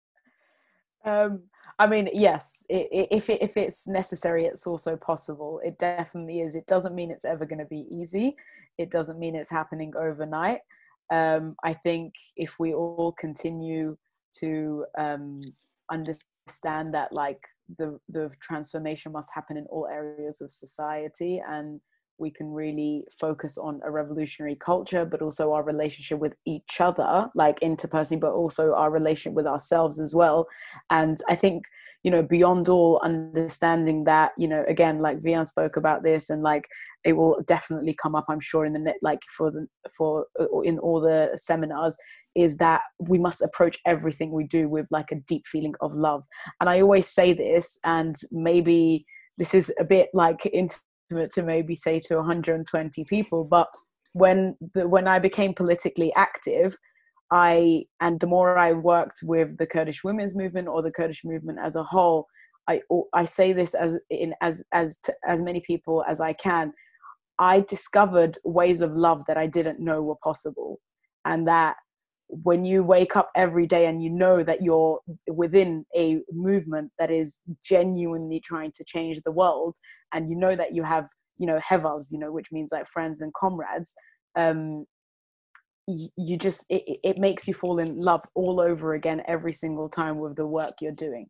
Um, I mean, yes, it, it, if it, if it's necessary, it's also possible. It definitely is. It doesn't mean it's ever going to be easy. It doesn't mean it's happening overnight. Um, I think if we all continue to um, understand that, like, the the transformation must happen in all areas of society, and we can really focus on a revolutionary culture, but also our relationship with each other, like interpersonally, but also our relationship with ourselves as well. And I think, you know, beyond all, understanding that, you know, again, like Vian spoke about this, and like it will definitely come up, I'm sure, in the net, like for the for in all the seminars, is that we must approach everything we do with like a deep feeling of love. And I always say this, and maybe this is a bit like into to maybe say to one hundred twenty people, but when the, when I became politically active, I and the more I worked with the Kurdish women's movement or the Kurdish movement as a whole, I I say this as in as as to, as many people as I can, I discovered ways of love that I didn't know were possible. And that when you wake up every day and you know that you're within a movement that is genuinely trying to change the world, and you know that you have, you know, hevas, you know, which means like friends and comrades, um, you, you just, it, it makes you fall in love all over again every single time with the work you're doing.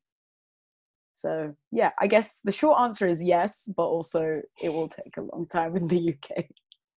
So yeah, I guess the short answer is yes, but also it will take a long time in the U K.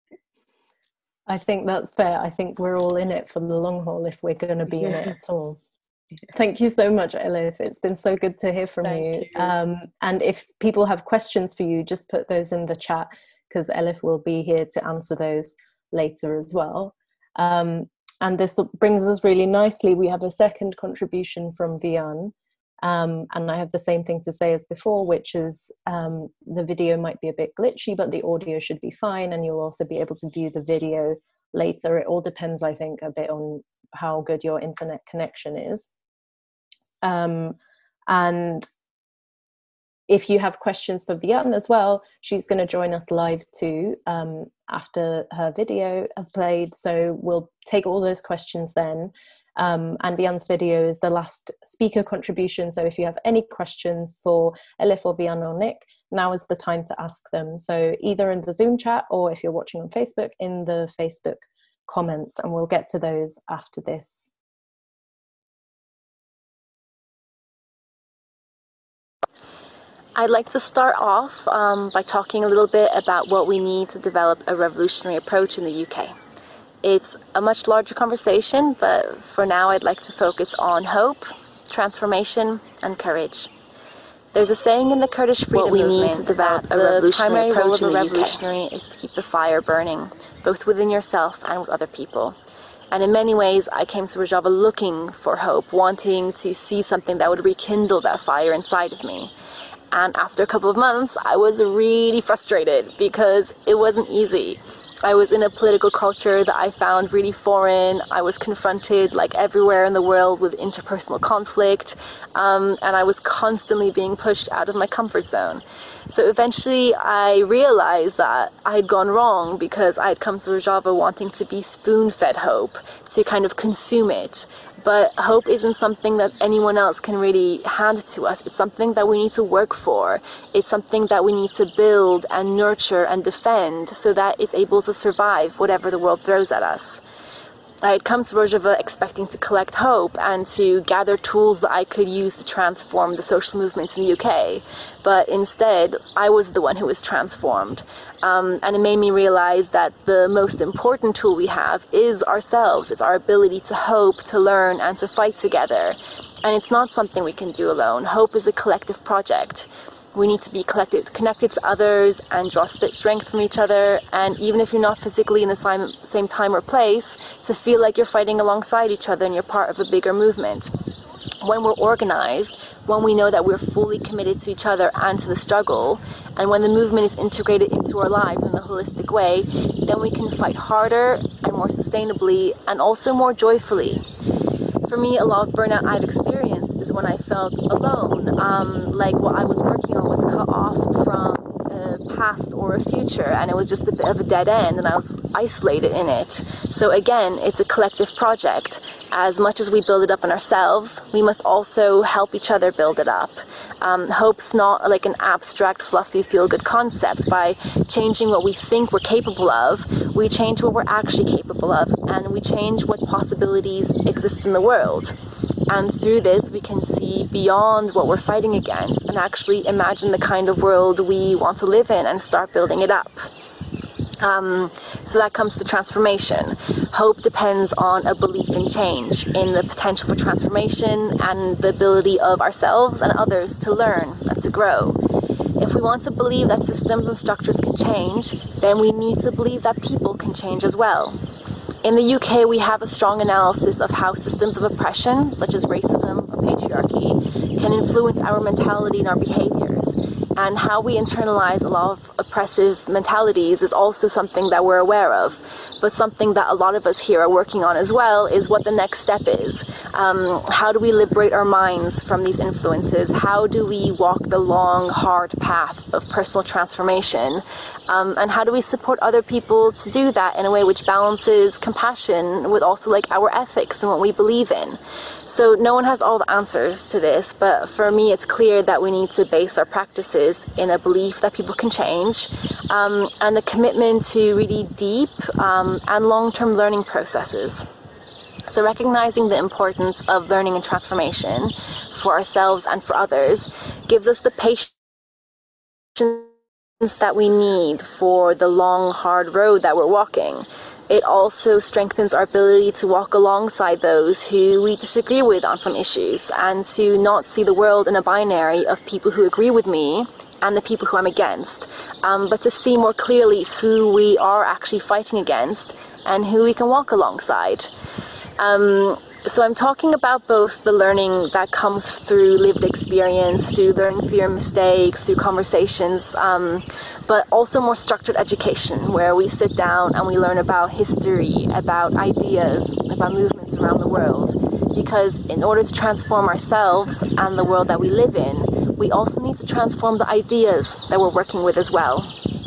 I think that's fair. I think we're all in it for the long haul if we're going to be Yeah. in it at all. Thank you so much, Elif. It's been so good to hear from Thank you. you. Um, and if people have questions for you, just put those in the chat, because Elif will be here to answer those later as well. Um, and this brings us really nicely. We have a second contribution from Vian. Um, and I have the same thing to say as before, which is um, the video might be a bit glitchy, but the audio should be fine. And you'll also be able to view the video later. It all depends, I think, a bit on how good your internet connection is. Um, and if you have questions for Vian as well, she's going to join us live too um, after her video has played. So we'll take all those questions then. Um, and Vian's video is the last speaker contribution. So if you have any questions for Elif or Vian or Nick, now is the time to ask them. So either in the Zoom chat, or if you're watching on Facebook, in the Facebook comments, and we'll get to those after this. I'd like to start off um, by talking a little bit about what we need to develop a revolutionary approach in the U K. It's a much larger conversation, but for now I'd like to focus on hope, transformation, and courage. There's a saying in the Kurdish freedom we movement need to develop that a the revolutionary primary role approach of a in the U K. revolutionary is to keep the fire burning, both within yourself and with other people. And in many ways, I came to Rojava looking for hope, wanting to see something that would rekindle that fire inside of me. And after a couple of months, I was really frustrated because it wasn't easy. I was in a political culture that I found really foreign. I was confronted, like everywhere in the world, with interpersonal conflict, um, and I was constantly being pushed out of my comfort zone. So eventually I realized that I had gone wrong because I had come to Rojava wanting to be spoon-fed hope, to kind of consume it. But hope isn't something that anyone else can really hand to us. It's something that we need to work for. It's something that we need to build and nurture and defend so that it's able to survive whatever the world throws at us. I had come to Rojava expecting to collect hope and to gather tools that I could use to transform the social movements in the U K. But instead, I was the one who was transformed. Um, and it made me realize that the most important tool we have is ourselves. It's our ability to hope, to learn, and to fight together. And it's not something we can do alone. Hope is a collective project. We need to be collected, connected to others and draw strength from each other. And even if you're not physically in the same, same time or place, to feel like you're fighting alongside each other and you're part of a bigger movement. When we're organized, when we know that we're fully committed to each other and to the struggle, and when the movement is integrated into our lives in a holistic way, then we can fight harder and more sustainably and also more joyfully. For me, a lot of burnout I've experienced is when I felt alone, um, like what I was working on was cut off from a past or a future, and it was just a bit of a dead end, and I was isolated in it. So again, it's a collective project. As much as we build it up in ourselves, we must also help each other build it up. Um, hope's not like an abstract, fluffy, feel-good concept. By changing what we think we're capable of, we change what we're actually capable of, and we change what possibilities exist in the world. And through this, we can see beyond what we're fighting against and actually imagine the kind of world we want to live in and start building it up. Um, so that comes to transformation. Hope depends on a belief in change, in the potential for transformation and the ability of ourselves and others to learn and to grow. If we want to believe that systems and structures can change, then we need to believe that people can change as well. In the U K, we have a strong analysis of how systems of oppression, such as racism or patriarchy, can influence our mentality and our behaviors. And how we internalize a lot of oppressive mentalities is also something that we're aware of. But something that a lot of us here are working on as well is what the next step is. Um, how do we liberate our minds from these influences? How do we walk the long, hard path of personal transformation? Um, and how do we support other people to do that in a way which balances compassion with also like our ethics and what we believe in? So no one has all the answers to this, but for me it's clear that we need to base our practices in a belief that people can change, um, and a commitment to really deep um, and long-term learning processes. So recognizing the importance of learning and transformation for ourselves and for others gives us the patience that we need for the long, hard road that we're walking. It also strengthens our ability to walk alongside those who we disagree with on some issues, and to not see the world in a binary of people who agree with me and the people who I'm against, um, but to see more clearly who we are actually fighting against and who we can walk alongside. Um, so I'm talking about both the learning that comes through lived experience, through learning through your mistakes, through conversations, um, but also more structured education, where we sit down and we learn about history, about ideas, about movements around the world. Because in order to transform ourselves and the world that we live in, we also need to transform the ideas that we're working with as well.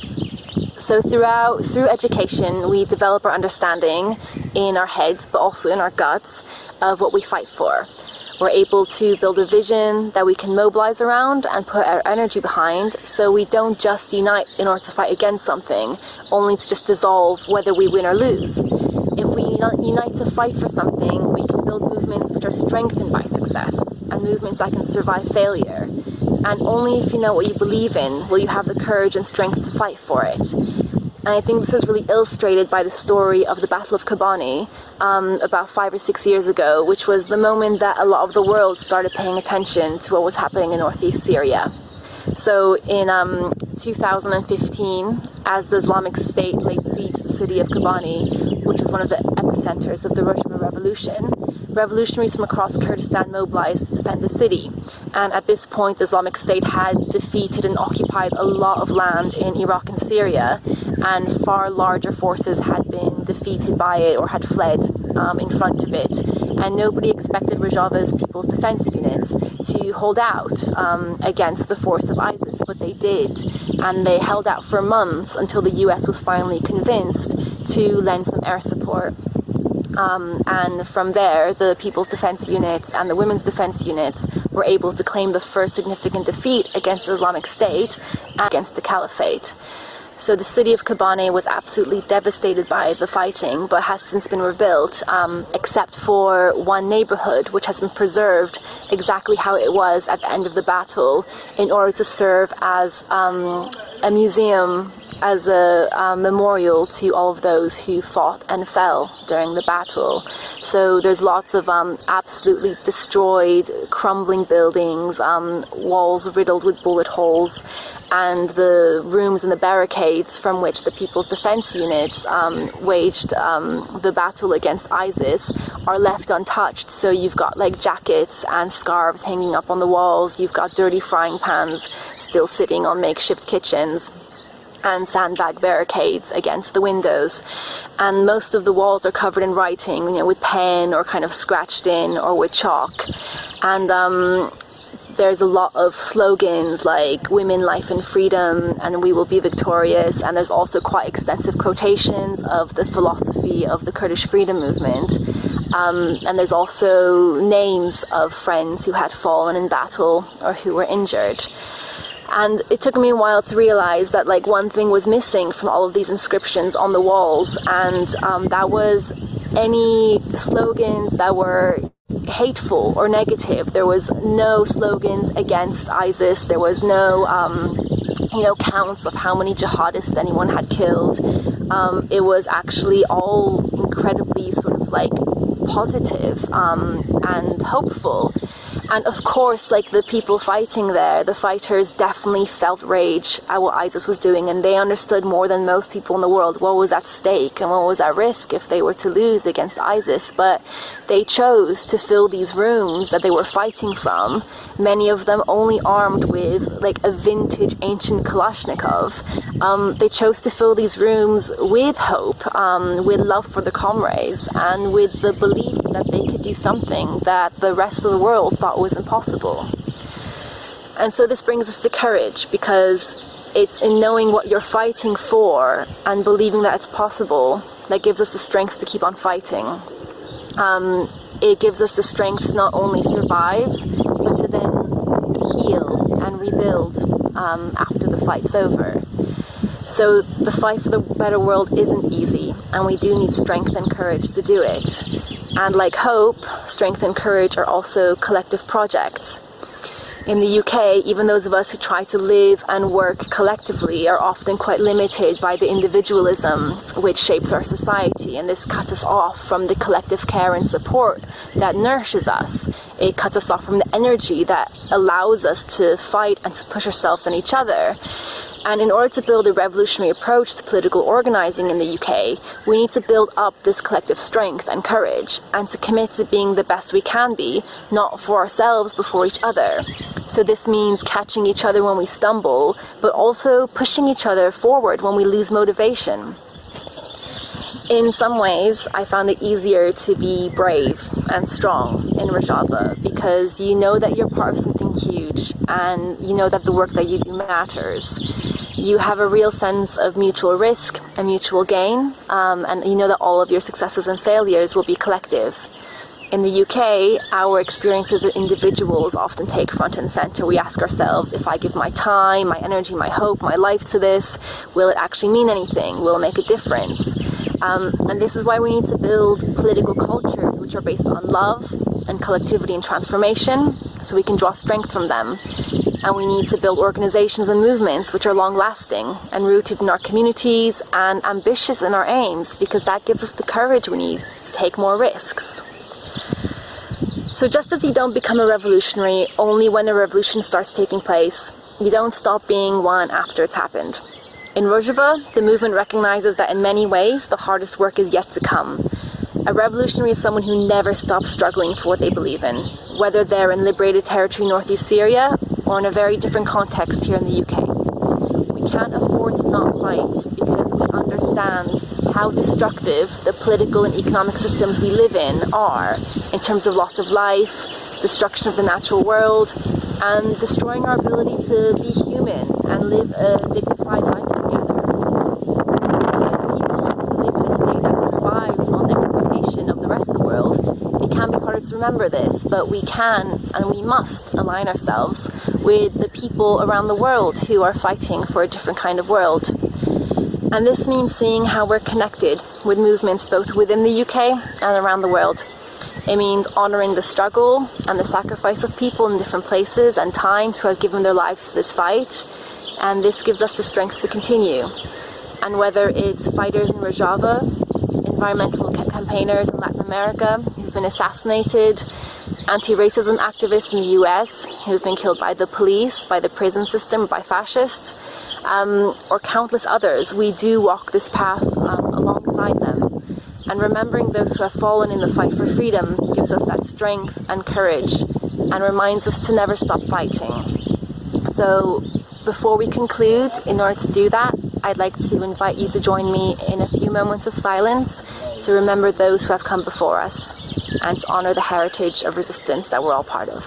So throughout, through education, we develop our understanding in our heads, but also in our guts, of what we fight for. We're able to build a vision that we can mobilize around and put our energy behind, so we don't just unite in order to fight against something, only to just dissolve whether we win or lose. If we unite to fight for something, we can build movements which are strengthened by success, and movements that can survive failure. And only if you know what you believe in will you have the courage and strength to fight for it. And I think this is really illustrated by the story of the Battle of Kobani um, about five or six years ago, which was the moment that a lot of the world started paying attention to what was happening in northeast Syria. So in um, two thousand fifteen, as the Islamic State laid siege to the city of Kobani, which was one of the epicenters of the Rojava Revolution, revolutionaries from across Kurdistan mobilized to defend the city. And at this point, the Islamic State had defeated and occupied a lot of land in Iraq and Syria, and far larger forces had been defeated by it or had fled um, in front of it. And nobody expected Rojava's People's Defense Units to hold out um, against the force of ISIS, but they did. And they held out for months until the U S was finally convinced to lend some air support. Um, and from there, the People's Defense Units and the Women's Defense Units were able to claim the first significant defeat against the Islamic State and against the Caliphate. So the city of Kobani was absolutely devastated by the fighting, but has since been rebuilt, um, except for one neighborhood, which has been preserved exactly how it was at the end of the battle, in order to serve as um, a museum, as a um, memorial to all of those who fought and fell during the battle. So there's lots of um, absolutely destroyed, crumbling buildings, um, walls riddled with bullet holes, and the rooms and the barricades from which the People's Defense Units um, waged um, the battle against ISIS are left untouched. So you've got like jackets and scarves hanging up on the walls, you've got dirty frying pans still sitting on makeshift kitchens, and sandbag barricades against the windows. And most of the walls are covered in writing, you know, with pen or kind of scratched in or with chalk. And um, there's a lot of slogans like "Women, Life and Freedom" and "We will be victorious." And there's also quite extensive quotations of the philosophy of the Kurdish freedom movement. Um, and there's also names of friends who had fallen in battle or who were injured. And it took me a while to realize that like one thing was missing from all of these inscriptions on the walls, and um, that was any slogans that were hateful or negative. There was no slogans against ISIS. There was no, um, you know, counts of how many jihadists anyone had killed. Um, it was actually all incredibly sort of like positive um, and hopeful. And of course, like the people fighting there, the fighters definitely felt rage at what ISIS was doing, and they understood more than most people in the world what was at stake and what was at risk if they were to lose against ISIS. But they chose to fill these rooms that they were fighting from, many of them only armed with like a vintage ancient Kalashnikov. Um, they chose to fill these rooms with hope, um, with love for the comrades, and with the belief that they could do something that the rest of the world thought was impossible. And so this brings us to courage, because it's in knowing what you're fighting for and believing that it's possible that gives us the strength to keep on fighting. Um, it gives us the strength to not only survive, but to then heal and rebuild um, after the fight's over. So the fight for the better world isn't easy, and we do need strength and courage to do it. And like hope, strength and courage are also collective projects. In the U K, even those of us who try to live and work collectively are often quite limited by the individualism which shapes our society, and this cuts us off from the collective care and support that nourishes us. It cuts us off from the energy that allows us to fight and to push ourselves and each other. And in order to build a revolutionary approach to political organizing in the U K, we need to build up this collective strength and courage, and to commit to being the best we can be, not for ourselves but for each other. So this means catching each other when we stumble, but also pushing each other forward when we lose motivation. In some ways, I found it easier to be brave and strong in Rojava, because you know that you're part of something huge, and you know that the work that you do matters. You have a real sense of mutual risk and mutual gain, um, and you know that all of your successes and failures will be collective. In the U K, our experiences as individuals often take front and center. We ask ourselves, if I give my time, my energy, my hope, my life to this, will it actually mean anything? Will it make a difference? Um, and this is why we need to build political cultures which are based on love and collectivity and transformation, so we can draw strength from them. And we need to build organizations and movements which are long-lasting and rooted in our communities and ambitious in our aims, because that gives us the courage we need to take more risks. So just as you don't become a revolutionary only when a revolution starts taking place, you don't stop being one after it's happened. In Rojava, the movement recognizes that in many ways, the hardest work is yet to come. A revolutionary is someone who never stops struggling for what they believe in, whether they're in liberated territory in northeast Syria or in a very different context here in the U K. We can't afford to not fight, because we understand how destructive the political and economic systems we live in are, in terms of loss of life, destruction of the natural world, and destroying our ability to be human and live a dignified life together. As people who live in a state that survives on the exploitation of the rest of the world, it can be harder to remember this, but we can and we must align ourselves with the people around the world who are fighting for a different kind of world. And this means seeing how we're connected with movements both within the U K and around the world. It means honouring the struggle and the sacrifice of people in different places and times who have given their lives to this fight. And this gives us the strength to continue. And whether it's fighters in Rojava, environmental campaigners in Latin America who've been assassinated, anti-racism activists in the U S who've been killed by the police, by the prison system, by fascists, um, or countless others, we do walk this path um, alongside them. And remembering those who have fallen in the fight for freedom gives us that strength and courage and reminds us to never stop fighting. So before we conclude, in order to do that, I'd like to invite you to join me in a few moments of silence to remember those who have come before us and to honour the heritage of resistance that we're all part of.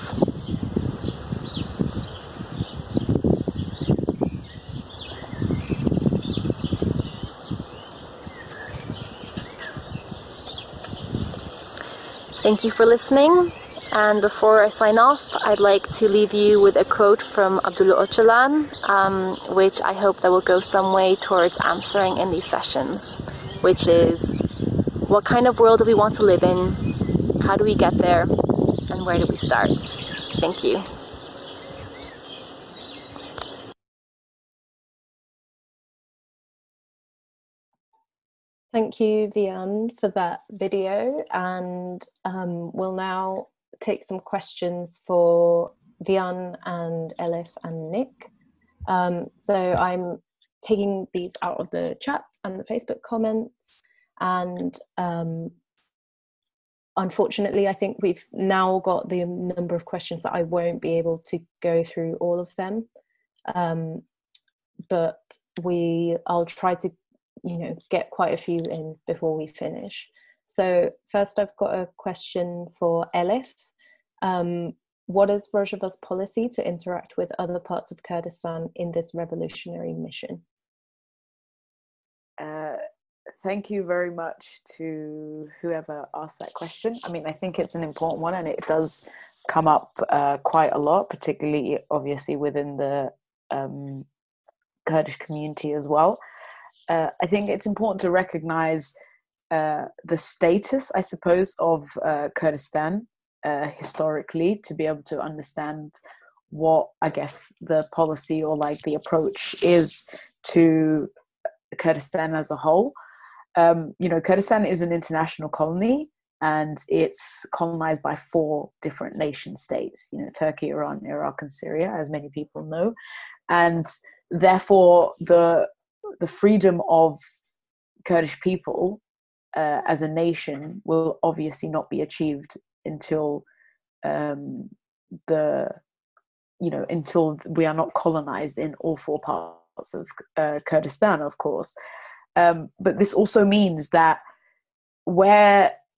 Thank you for listening, and before I sign off, I'd like to leave you with a quote from Abdullah Öcalan, um, which I hope that will go some way towards answering in these sessions, which is, what kind of world do we want to live in? How do we get there? And where do we start? Thank you. Thank you, Vian, for that video, and um, we'll now take some questions for Vian and Elif and Nick. Um, so I'm taking these out of the chat and the Facebook comments, and um, unfortunately, I think we've now got the number of questions that I won't be able to go through all of them, um, but we I'll try to you know, get quite a few in before we finish. So first I've got a question for Elif. Um, what is Rojava's policy to interact with other parts of Kurdistan in this revolutionary mission? Uh, thank you very much to whoever asked that question. I mean, I think it's an important one, and it does come up uh, quite a lot, particularly obviously within the um, Kurdish community as well. Uh, I think it's important to recognize uh, the status, I suppose, of uh, Kurdistan uh, historically, to be able to understand what, I guess, the policy or like the approach is to Kurdistan as a whole. Um, you know, Kurdistan is an international colony, and it's colonized by four different nation states, you know, Turkey, Iran, Iraq, and Syria, as many people know. And therefore, the the freedom of Kurdish people uh, as a nation will obviously not be achieved until um, the, you know, until we are not colonized in all four parts of uh, Kurdistan, of course. Um, but this also means that where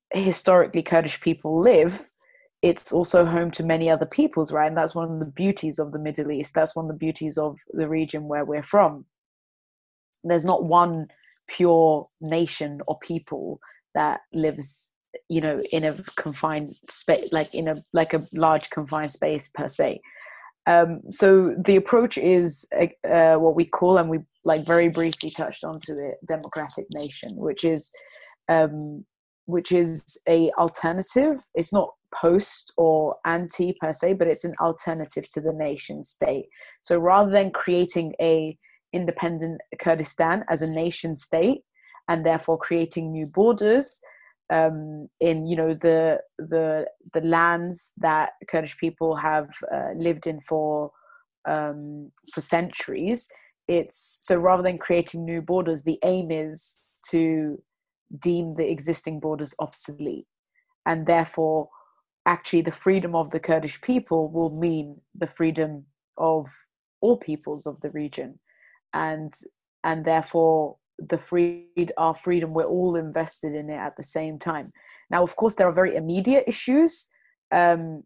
historically Kurdish people live, it's also home to many other peoples, right? And that's one of the beauties of the Middle East. That's one of the beauties of the region where we're from. There's not one pure nation or people that lives, you know, in a confined space, like in a like a large confined space per se. Um, so the approach is uh, what we call, and we like very briefly touched onto it, democratic nation, which is um, which is a alternative. It's not post or anti per se, but it's an alternative to the nation state. So rather than creating a independent Kurdistan as a nation state and therefore creating new borders um, in, you know, the the the lands that Kurdish people have uh, lived in for um, for centuries, it's so rather than creating new borders, the aim is to deem the existing borders obsolete, and therefore actually the freedom of the Kurdish people will mean the freedom of all peoples of the region, and and therefore the freed our freedom, we're all invested in it at the same time. Now, of course, there are very immediate issues um,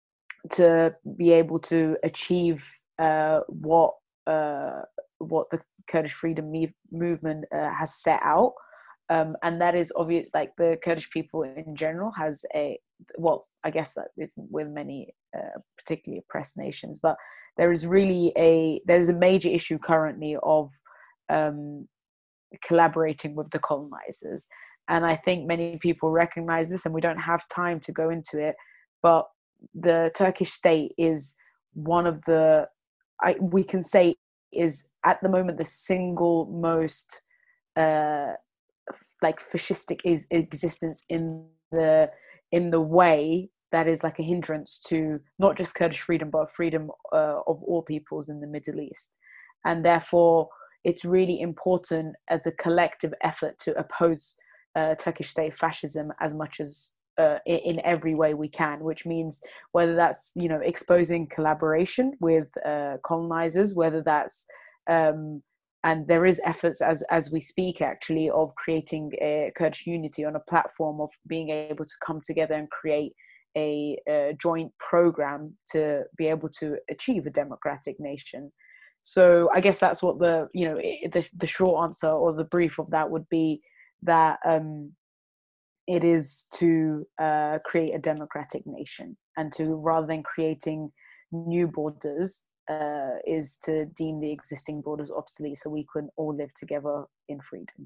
to be able to achieve uh, what uh, what the Kurdish freedom me- movement uh, has set out. Um, and that is obvious, like the Kurdish people in general has a, well, I guess that is with many uh, particularly oppressed nations, but there is really a, there is a major issue currently of um, collaborating with the colonizers. And I think many people recognize this, and we don't have time to go into it, but the Turkish state is one of the, I, we can say is at the moment the single most uh, like fascistic is existence in the in the way that is like a hindrance to not just Kurdish freedom, but freedom uh, of all peoples in the Middle East. And therefore it's really important as a collective effort to oppose uh, Turkish state fascism as much as uh, in, in every way we can, which means whether that's, you know, exposing collaboration with uh, colonizers, whether that's um, and there is efforts as as we speak actually of creating a Kurdish unity on a platform of being able to come together and create a, a joint program to be able to achieve a democratic nation. So I guess that's what the, you know, the, the short answer or the brief of that would be, that um, it is to uh, create a democratic nation, and to, rather than creating new borders, uh, is to deem the existing borders obsolete so we can all live together in freedom.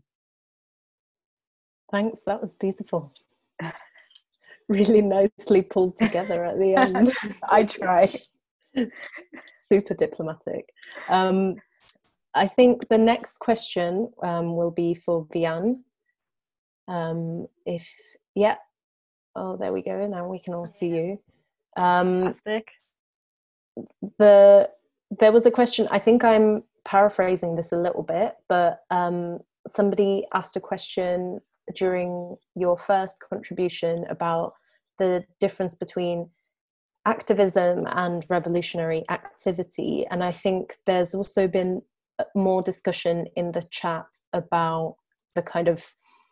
Thanks, that was beautiful. Really nicely pulled together at the end. I try. Super diplomatic. Um, I think the next question um, will be for Vian. Um, if, yeah, oh, there we go. Now we can all see you. Um, Fantastic. the there was a question, I think I'm paraphrasing this a little bit, but um, somebody asked a question during your first contribution about the difference between activism and revolutionary activity. And I think there's also been more discussion in the chat about the kind of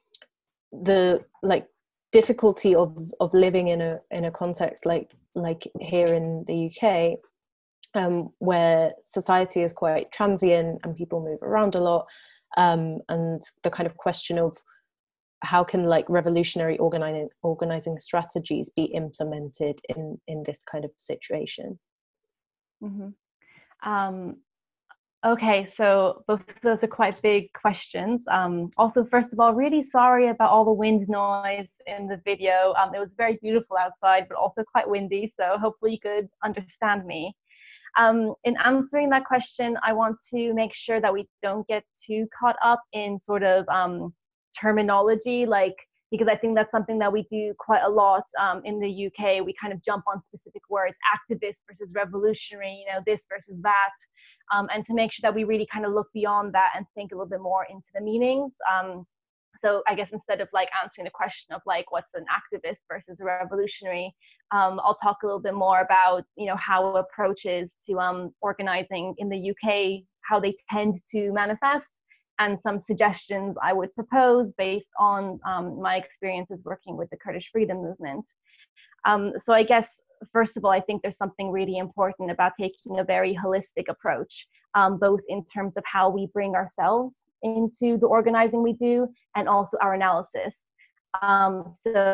the like difficulty of of living in a in a context like like here in the U K, um, where society is quite transient and people move around a lot, um, and the kind of question of how can like revolutionary organizing organizing strategies be implemented in in this kind of situation. Mm-hmm. Um, okay, so both of those are quite big questions. Um, also, first of all, really sorry about all the wind noise in the video. Um, it was very beautiful outside, but also quite windy, so hopefully you could understand me. Um, in answering that question, I want to make sure that we don't get too caught up in sort of um, terminology, like, because I think that's something that we do quite a lot um, in the U K. We kind of jump on specific words, activist versus revolutionary, you know, this versus that, um, and to make sure that we really kind of look beyond that and think a little bit more into the meanings. Um, so I guess instead of like answering the question of like what's an activist versus a revolutionary, um, I'll talk a little bit more about, you know, how approaches to um, organizing in the U K, how they tend to manifest, and some suggestions I would propose based on um, my experiences working with the Kurdish freedom movement. Um, so I guess, first of all, I think there's something really important about taking a very holistic approach, um, both in terms of how we bring ourselves into the organizing we do and also our analysis. Um,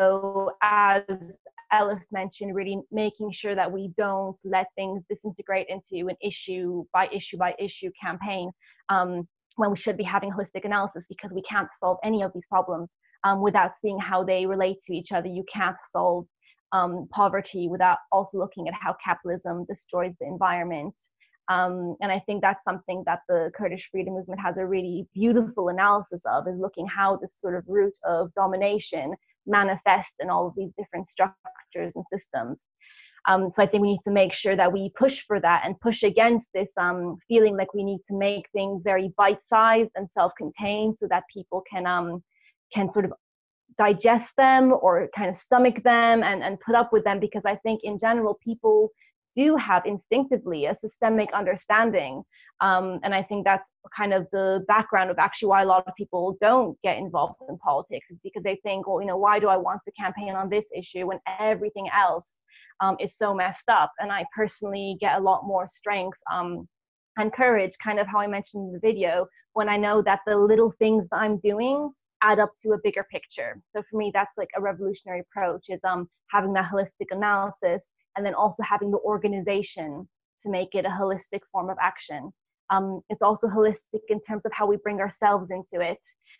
so as Elif mentioned, really making sure that we don't let things disintegrate into an issue by issue by issue campaign, um, when we should be having holistic analysis, because we can't solve any of these problems um, without seeing how they relate to each other. You can't solve um, poverty without also looking at how capitalism destroys the environment. Um, and I think that's something that the Kurdish freedom movement has a really beautiful analysis of, is looking how this sort of root of domination manifests in all of these different structures and systems. Um, so I think we need to make sure that we push for that and push against this um, feeling like we need to make things very bite-sized and self-contained so that people can um, can sort of digest them or kind of stomach them and, and put up with them, because I think in general people do have instinctively a systemic understanding. Um, and I think that's kind of the background of actually why a lot of people don't get involved in politics, is because they think, well, you know, why do I want to campaign on this issue when everything else um, is so messed up? And I personally get a lot more strength um, and courage, kind of how I mentioned in the video, when I know that the little things that I'm doing add up to a bigger picture. So for me, that's like a revolutionary approach, is um, having that holistic analysis, and then also having the organization to make it a holistic form of action. Um, it's also holistic in terms of how we bring ourselves into it.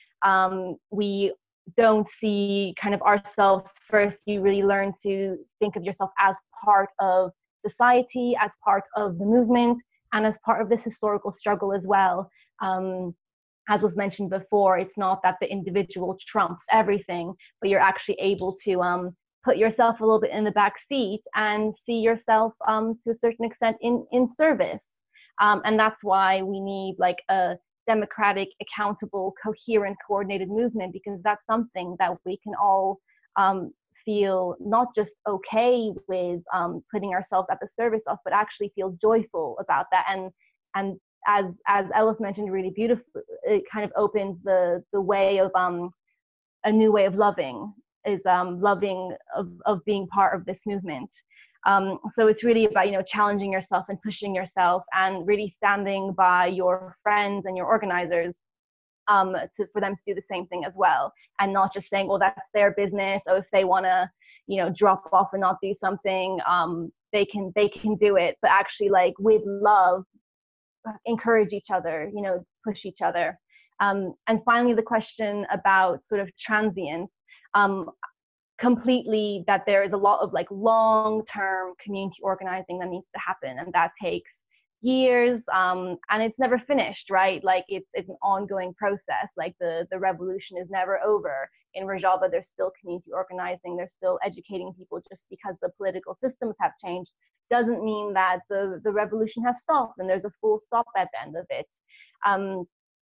Um, we don't see kind of ourselves first. You really learn to think of yourself as part of society, as part of the movement, and as part of this historical struggle as well. Um, as was mentioned before, it's not that the individual trumps everything, but you're actually able to um, put yourself a little bit in the back seat and see yourself um, to a certain extent in, in service. Um, and that's why we need like a democratic, accountable, coherent, coordinated movement, because that's something that we can all um, feel not just okay with um, putting ourselves at the service of, but actually feel joyful about that. And and as as Elif mentioned really beautifully, it kind of opens the the way of um, a new way of loving, is um, loving of, of being part of this movement. Um, so it's really about, you know, challenging yourself and pushing yourself and really standing by your friends and your organizers um, to, for them to do the same thing as well. And not just saying, well, that's their business, or if they want to, you know, drop off and not do something, um, they can, they can do it. But actually, like, with love, encourage each other, you know, push each other. Um, and finally, the question about sort of transience. Um, completely that there is a lot of like long-term community organizing that needs to happen, and that takes years, um, and it's never finished, right? Like it's it's an ongoing process. Like the the revolution is never over. In Rojava, there's still community organizing, there's still educating people. Just because the political systems have changed doesn't mean that the the revolution has stopped and there's a full stop at the end of it. Um,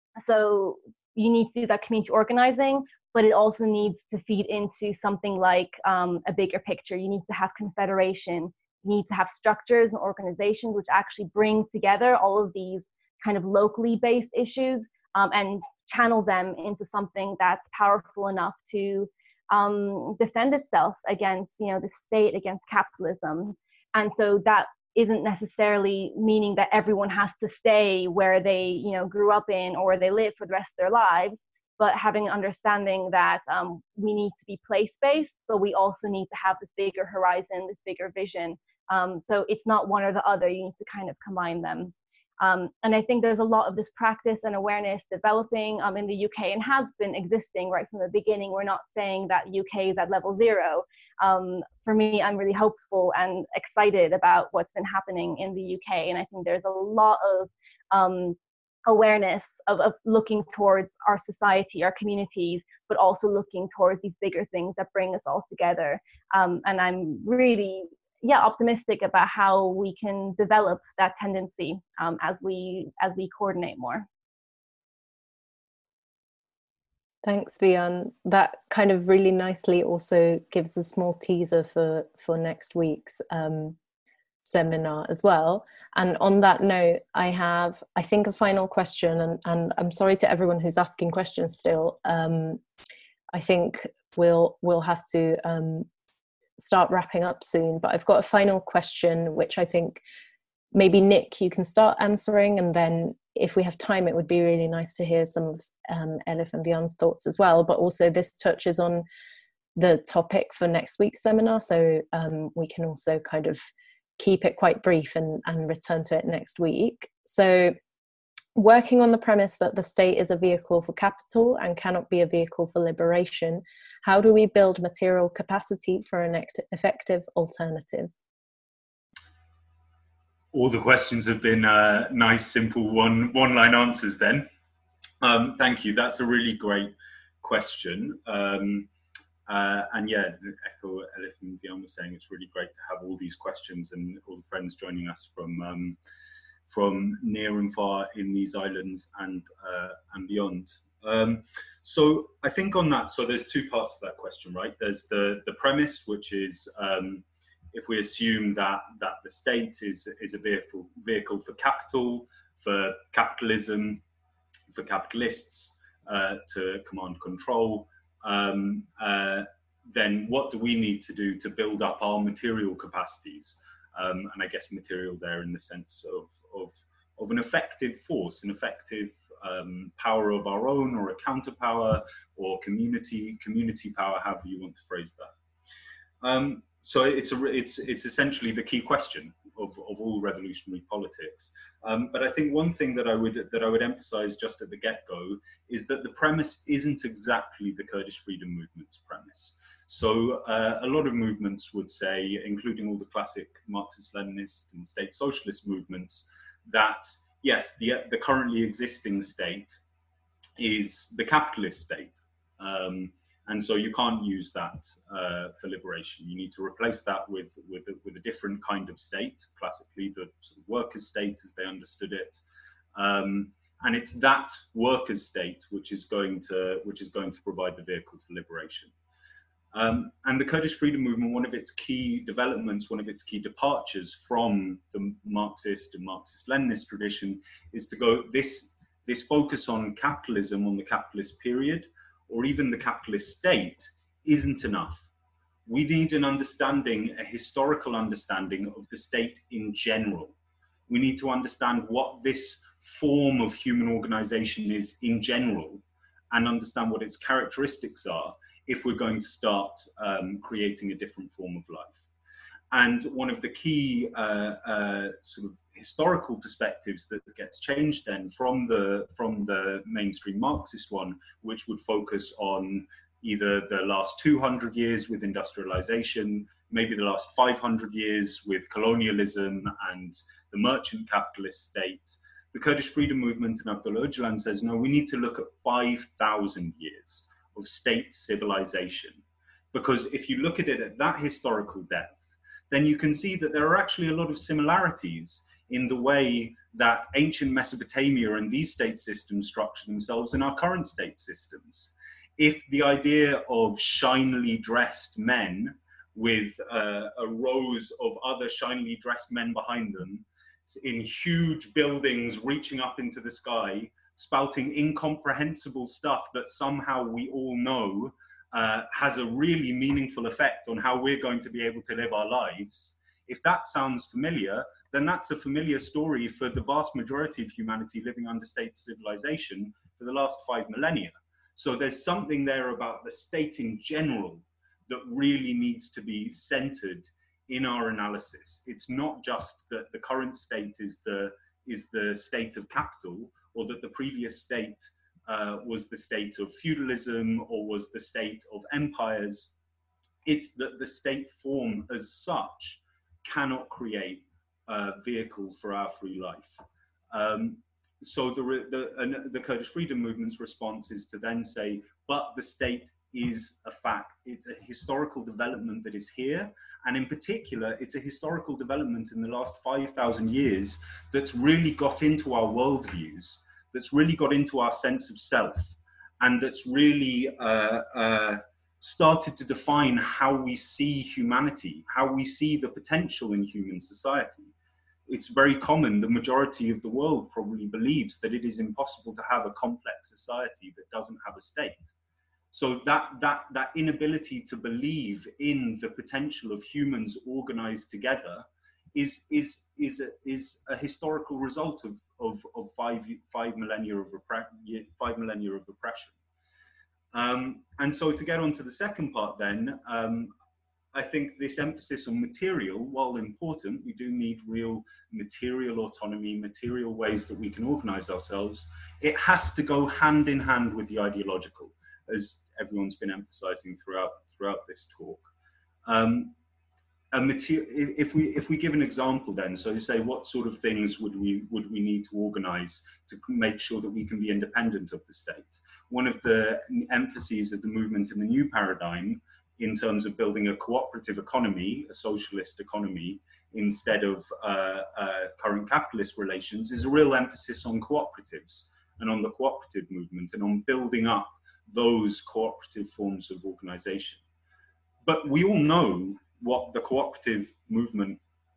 so you need to do that community organizing, but it also needs to feed into something like um, a bigger picture. You need to have confederation. You need to have structures and organizations which actually bring together all of these kind of locally based issues um, and channel them into something that's powerful enough to um, defend itself against, you know, the state, against capitalism. And so that isn't necessarily meaning that everyone has to stay where they, you know, grew up in or where they live for the rest of their lives, but having an understanding that um, we need to be place-based, but we also need to have this bigger horizon, this bigger vision. Um, so it's not one or the other, you need to kind of combine them. Um, and I think there's a lot of this practice and awareness developing um, in the U K, and has been existing right from the beginning. We're not saying that U K is at level zero. Um, for me, I'm really hopeful and excited about what's been happening in the U K. And I think there's a lot of um, awareness of, of looking towards our society, our communities, but also looking towards these bigger things that bring us all together. Um, and I'm really, yeah, optimistic about how we can develop that tendency um, as we as we coordinate more. Thanks, Vian. That kind of really nicely also gives a small teaser for for next week's um, seminar as well. And on that note, I have, I think, a final question, and, and I'm sorry to everyone who's asking questions still. Um, I think we'll we'll have to um, start wrapping up soon, but I've got a final question, which I think maybe Nick, you can start answering, and then if we have time, it would be really nice to hear some of um, Elif and Vian's thoughts as well. But also this touches on the topic for next week's seminar, so um, we can also kind of keep it quite brief and, and return to it next week. So working on the premise that the state is a vehicle for capital and cannot be a vehicle for liberation, how do we build material capacity for an effective alternative? All the questions have been uh, nice, simple one, one-line answers then. Um, thank you. That's a really great question. Um, uh, and yeah, echo Elif and Vian was saying, it's really great to have all these questions and all the friends joining us from um, from near and far in these islands and uh, and beyond. Um, so I think on that, so there's two parts to that question, right? There's the the premise, which is um, if we assume that that the state is is a vehicle vehicle for capital, for capitalism, for capitalists uh, to command control, um, uh, then what do we need to do to build up our material capacities? Um, and I guess material there in the sense of of of an effective force, an effective um, power of our own, or a counterpower, or community community power, however you want to phrase that. Um, so it's a it's it's essentially the key question of of all revolutionary politics. Um, but I think one thing that I would that I would emphasize just at the get-go is that the premise isn't exactly the Kurdish freedom movement's premise. So uh, a lot of movements would say, including all the classic Marxist-Leninist and state socialist movements, that yes, the the currently existing state is the capitalist state, um, and so you can't use that uh, for liberation. You need to replace that with with a, with a different kind of state, classically the sort of workers' state as they understood it, um, and it's that workers' state which is going to which is going to provide the vehicle for liberation. Um, and the Kurdish freedom movement, one of its key developments, one of its key departures from the Marxist and Marxist-Leninist tradition is to go this this focus on capitalism, on the capitalist period, or even the capitalist state, isn't enough. We need an understanding, a historical understanding of the state in general. We need to understand what this form of human organization is in general, and understand what its characteristics are, if we're going to start um, creating a different form of life. And one of the key uh, uh, sort of historical perspectives that gets changed then from the, from the mainstream Marxist one, which would focus on either the last two hundred years with industrialization, maybe the last five hundred years with colonialism and the merchant capitalist state. The Kurdish freedom movement and Abdullah Öcalan says, no, we need to look at five thousand years of state civilization. Because if you look at it at that historical depth, then you can see that there are actually a lot of similarities in the way that ancient Mesopotamia and these state systems structure themselves in our current state systems. If the idea of shinily dressed men with uh, a rows of other shinily dressed men behind them in huge buildings reaching up into the sky, spouting incomprehensible stuff that somehow we all know uh, has a really meaningful effect on how we're going to be able to live our lives. If that sounds familiar, then that's a familiar story for the vast majority of humanity living under state civilization for the last five millennia. So there's something there about the state in general that really needs to be centered in our analysis. It's not just that the current state is the, is the state of capital, or that the previous state uh, was the state of feudalism or was the state of empires. It's that the state form as such cannot create a vehicle for our free life. Um, so the, the, uh, the Kurdish freedom movement's response is to then say, but the state is a fact. It's a historical development that is here. And in particular, it's a historical development in the last five thousand years that's really got into our worldviews, that's really got into our sense of self, and that's really uh, uh, started to define how we see humanity, how we see the potential in human society. It's very common, the majority of the world probably believes that it is impossible to have a complex society that doesn't have a state. So that, that, that inability to believe in the potential of humans organized together is, is, is, a, is a historical result of, of, of five, five, millennia of five millennia of oppression. Um, and so to get on to the second part then, um, I think this emphasis on material, while important, we do need real material autonomy, material ways that we can organize ourselves. It has to go hand in hand with the ideological, as everyone's been emphasizing throughout, throughout this talk. Um, a material, if we, if we give an example then, so you say what sort of things would we, would we need to organize to make sure that we can be independent of the state? One of the emphases of the movement in the new paradigm in terms of building a cooperative economy, a socialist economy, instead of uh, uh, current capitalist relations, is a real emphasis on cooperatives and on the cooperative movement and on building up those cooperative forms of organization. But we all know what the cooperative movement,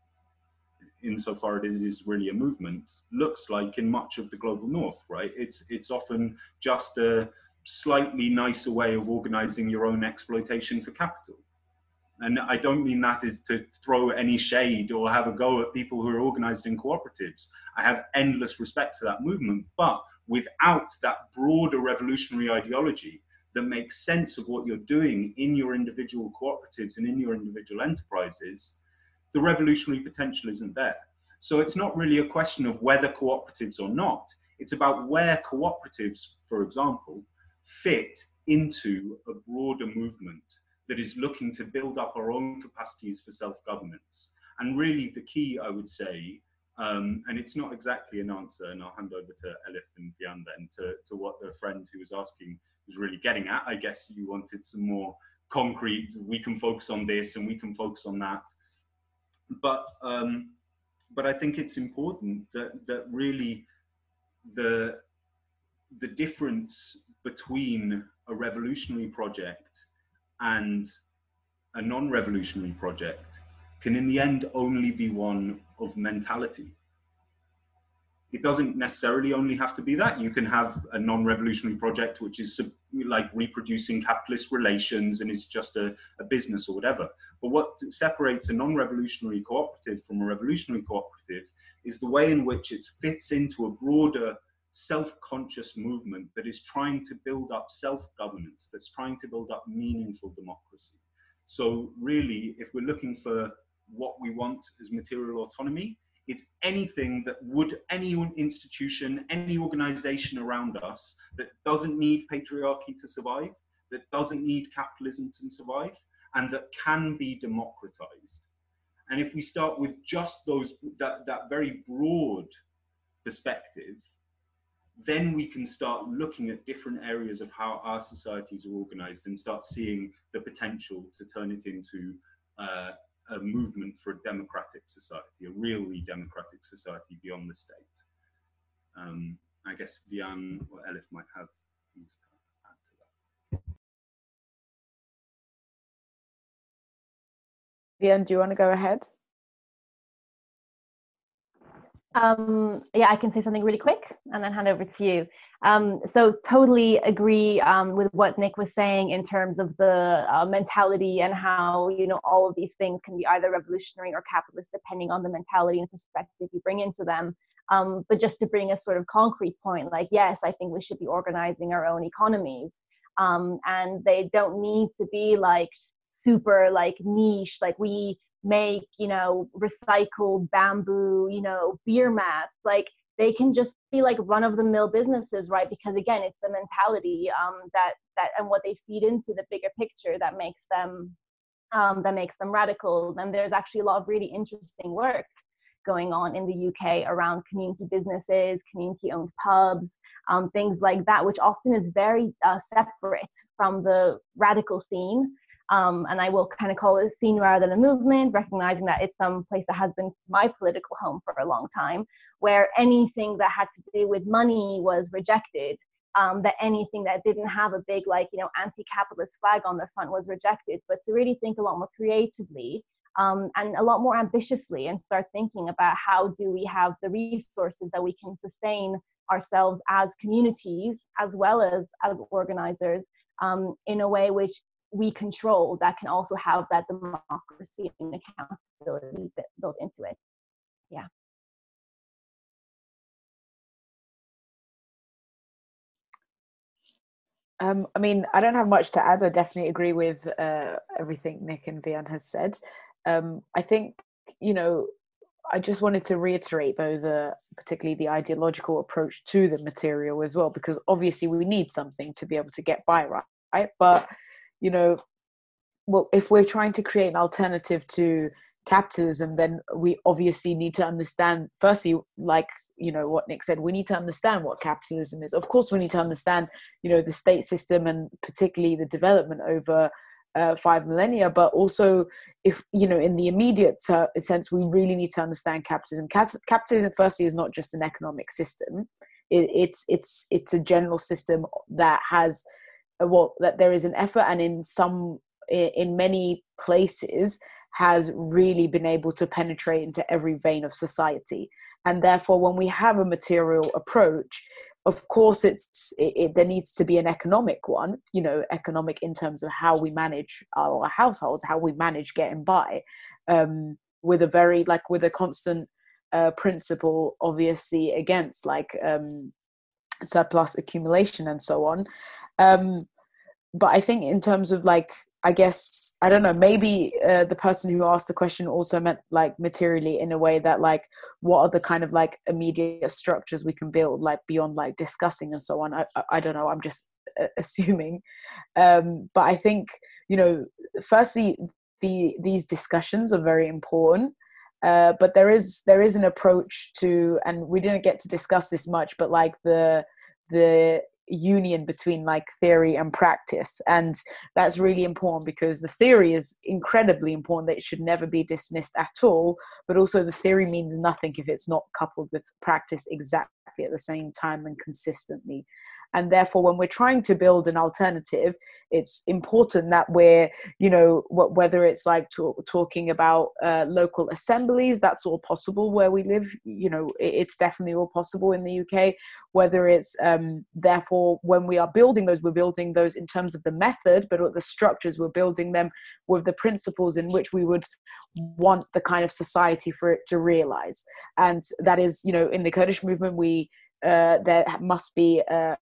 insofar it is really a movement, looks like in much of the global north, right? It's, it's often just a slightly nicer way of organizing your own exploitation for capital. And I don't mean that is to throw any shade or have a go at people who are organized in cooperatives. I have endless respect for that movement, but without that broader revolutionary ideology that makes sense of what you're doing in your individual cooperatives and in your individual enterprises, the revolutionary potential isn't there. So it's not really a question of whether cooperatives or not. It's about where cooperatives, for example, fit into a broader movement that is looking to build up our own capacities for self-governance. And really the key, I would say, um, and it's not exactly an answer, and I'll hand over to Elif and Vian then, to, to what the friend who was asking was really getting at. I guess you wanted some more concrete, we can focus on this and we can focus on that. But, um, but I think it's important that, that really the, the difference between a revolutionary project and a non-revolutionary project can in the end only be one of mentality. It doesn't necessarily only have to be that. You can have a non-revolutionary project which is like reproducing capitalist relations and is just a, a business or whatever. But what separates a non-revolutionary cooperative from a revolutionary cooperative is the way in which it fits into a broader self-conscious movement that is trying to build up self-governance, that's trying to build up meaningful democracy. So really, if we're looking for what we want as material autonomy, it's anything that would, any institution, any organization around us that doesn't need patriarchy to survive, that doesn't need capitalism to survive, and that can be democratized. And if we start with just those, that, that very broad perspective, then we can start looking at different areas of how our societies are organized and start seeing the potential to turn it into uh, a movement for a democratic society, a really democratic society beyond the state. Um, I guess Vian or Elif might have things to add to that. Vian, do you want to go ahead? Um, yeah, I can say something really quick and then hand over to you. Um, so totally agree um, with what Nick was saying in terms of the uh, mentality and how, you know, all of these things can be either revolutionary or capitalist depending on the mentality and perspective you bring into them. Um, but just to bring a sort of concrete point, like, yes, I think we should be organizing our own economies. Um, and they don't need to be like super like niche, like we make, you know, recycled bamboo, you know, beer mats. Like they can just be like run-of-the-mill businesses, right? Because again, it's the mentality um, that that and what they feed into the bigger picture that makes them um, that makes them radical. And there's actually a lot of really interesting work going on in the U K around community businesses, community-owned pubs, um, things like that, which often is very uh, separate from the radical scene. Um, and I will kind of call it a scene rather than a movement, recognizing that it's some place that has been my political home for a long time, where anything that had to do with money was rejected. um, that anything that didn't have a big, like, you know, anti-capitalist flag on the front was rejected, but to really think a lot more creatively um, and a lot more ambitiously, and start thinking about how do we have the resources that we can sustain ourselves as communities as well as as organizers um, in a way which we control, that can also have that democracy and accountability built into it. Yeah. Um, I mean, I don't have much to add. I definitely agree with uh, everything Nick and Vian has said. Um, I think, you know, I just wanted to reiterate, though, the particularly the ideological approach to the material as well, because obviously we need something to be able to get by, right? But, you know, well, if we're trying to create an alternative to capitalism, then we obviously need to understand, firstly, like, you know, what Nick said, we need to understand what capitalism is. Of course, we need to understand, you know, the state system and particularly the development over uh, five millennia, but also, if, you know, in the immediate ter- sense, we really need to understand capitalism. Cap- capitalism, firstly, is not just an economic system. It, it's, it's, it's a general system that has, uh, well, that there is an effort, and in some, in, in many places, has really been able to penetrate into every vein of society. And therefore, when we have a material approach, of course, it's it, it, there needs to be an economic one, you know, economic in terms of how we manage our households, how we manage getting by, um, with a very, like, with a constant uh, principle, obviously, against, like, um, surplus accumulation and so on. Um, but I think in terms of, like, I guess, I don't know, maybe uh, the person who asked the question also meant, like, materially, in a way that, like, what are the kind of, like, immediate structures we can build, like, beyond, like, discussing and so on. I, I, I don't know, I'm just uh, assuming. Um, but I think, you know, firstly, the these discussions are very important. Uh, but there is there is an approach to, and we didn't get to discuss this much, but, like, the the union between, like, theory and practice, and that's really important, because the theory is incredibly important, that it should never be dismissed at all, but also the theory means nothing if it's not coupled with practice exactly at the same time and consistently. And therefore, when we're trying to build an alternative, it's important that we're, you know, wh- whether it's like to- talking about uh, local assemblies, that's all possible where we live. You know, it- it's definitely all possible in the U K. Whether it's, um, therefore, when we are building those, we're building those in terms of the method, but the structures, we're building them with the principles in which we would want the kind of society for it to realize. And that is, you know, in the Kurdish movement, we uh, there must be a,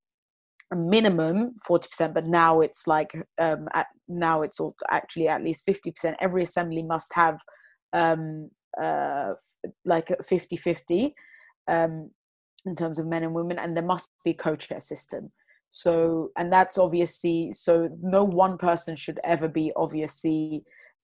a minimum forty percent, but now it's like um at, now it's all actually at least fifty percent. Every assembly must have um uh like a fifty fifty um in terms of men and women, and there must be co-chair system. So, and that's obviously, so no one person should ever be obviously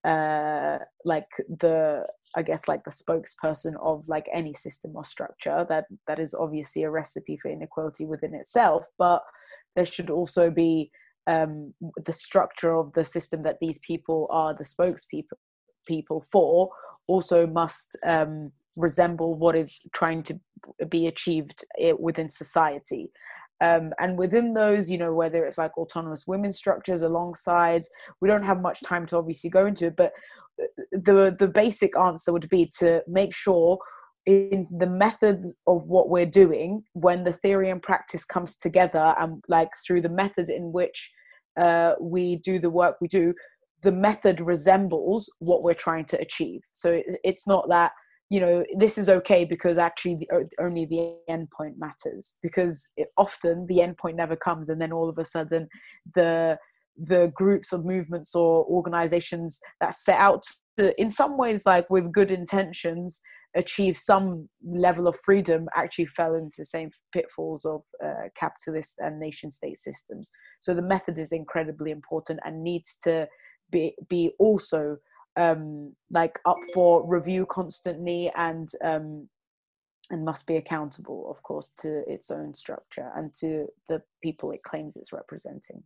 uh like the, I guess, like the spokesperson of, like, any system or structure. That that is obviously a recipe for inequality within itself, but there should also be um the structure of the system that these people are the spokespeople people for also must um resemble what is trying to be achieved within society. Um, and within those, you know, whether it's like autonomous women's structures alongside, we don't have much time to obviously go into it, but the the basic answer would be to make sure in the method of what we're doing, when the theory and practice comes together, and, like, through the method in which uh, we do the work we do, the method resembles what we're trying to achieve. So it's not that, you know, this is okay because actually the, only the end point matters, because it, often the end point never comes, and then all of a sudden the the groups or movements or organizations that set out to, in some ways, like, with good intentions, achieve some level of freedom, actually fell into the same pitfalls of uh, capitalist and nation state systems. So the method is incredibly important and needs to be be also um like up for review constantly, and um and must be accountable, of course, to its own structure and to the people it claims it's representing.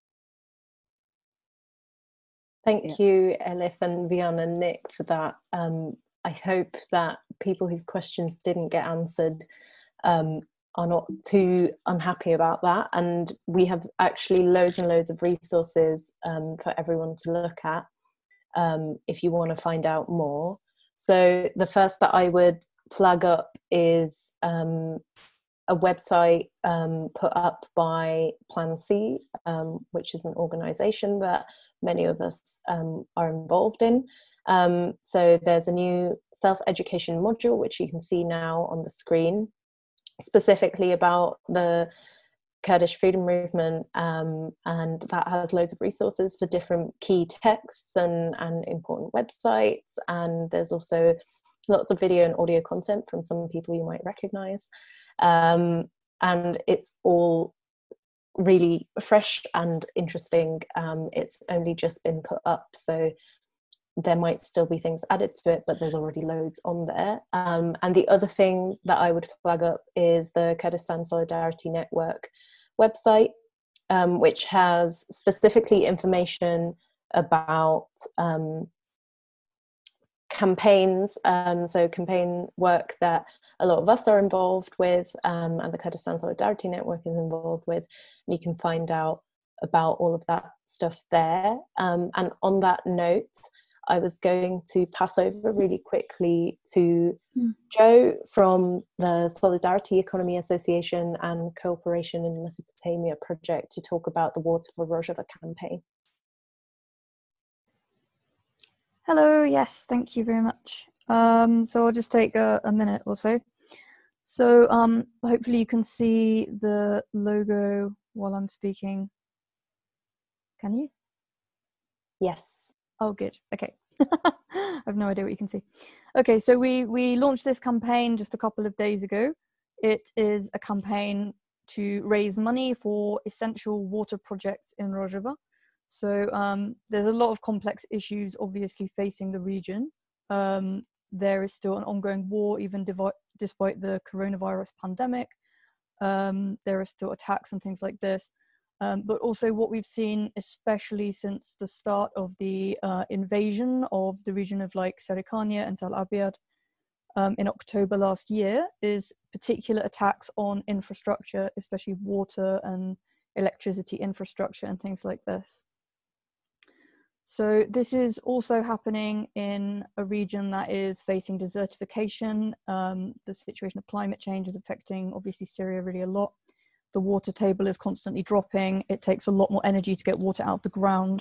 Thank Yeah. you, Elif and Vian and Nick, for that. um I hope that people whose questions didn't get answered um are not too unhappy about that. And we have actually loads and loads of resources um, for everyone to look at um, if you want to find out more. So the first that I would flag up is um, a website um, put up by Plan C, um, which is an organisation that many of us um, are involved in. Um, so there's a new self-education module, which you can see now on the screen, specifically about the Kurdish freedom movement, um, and that has loads of resources for different key texts and, and important websites. And there's also lots of video and audio content from some people you might recognise. Um, and it's all really fresh and interesting. Um, it's only just been put up, so there might still be things added to it, but there's already loads on there. Um, and the other thing that I would flag up is the Kurdistan Solidarity Network website, um, which has specifically information about um, campaigns, um, so campaign work that a lot of us are involved with, um, and the Kurdistan Solidarity Network is involved with. And you can find out about all of that stuff there. Um, and on that note, I was going to pass over really quickly to mm. Joe from the Solidarity Economy Association and Cooperation in Mesopotamia project to talk about the Water for Rojava campaign. Hello, yes, thank you very much. Um, so I'll just take a, a minute or so. So um, hopefully you can see the logo while I'm speaking. Can you? Yes. Oh, good. Okay. I have no idea what you can see. Okay, so we, we launched this campaign just a couple of days ago. It is a campaign to raise money for essential water projects in Rojava. So um, there's a lot of complex issues obviously facing the region. Um, there is still an ongoing war, even despite the coronavirus pandemic. Um, there are still attacks and things like this. Um, but also what we've seen, especially since the start of the uh, invasion of the region of like Serikania and Tal Abyad um, in October last year, is particular attacks on infrastructure, especially water and electricity infrastructure and things like this. So this is also happening in a region that is facing desertification. Um, the situation of climate change is affecting obviously Syria really a lot. The water table is constantly dropping. It takes a lot more energy to get water out of the ground.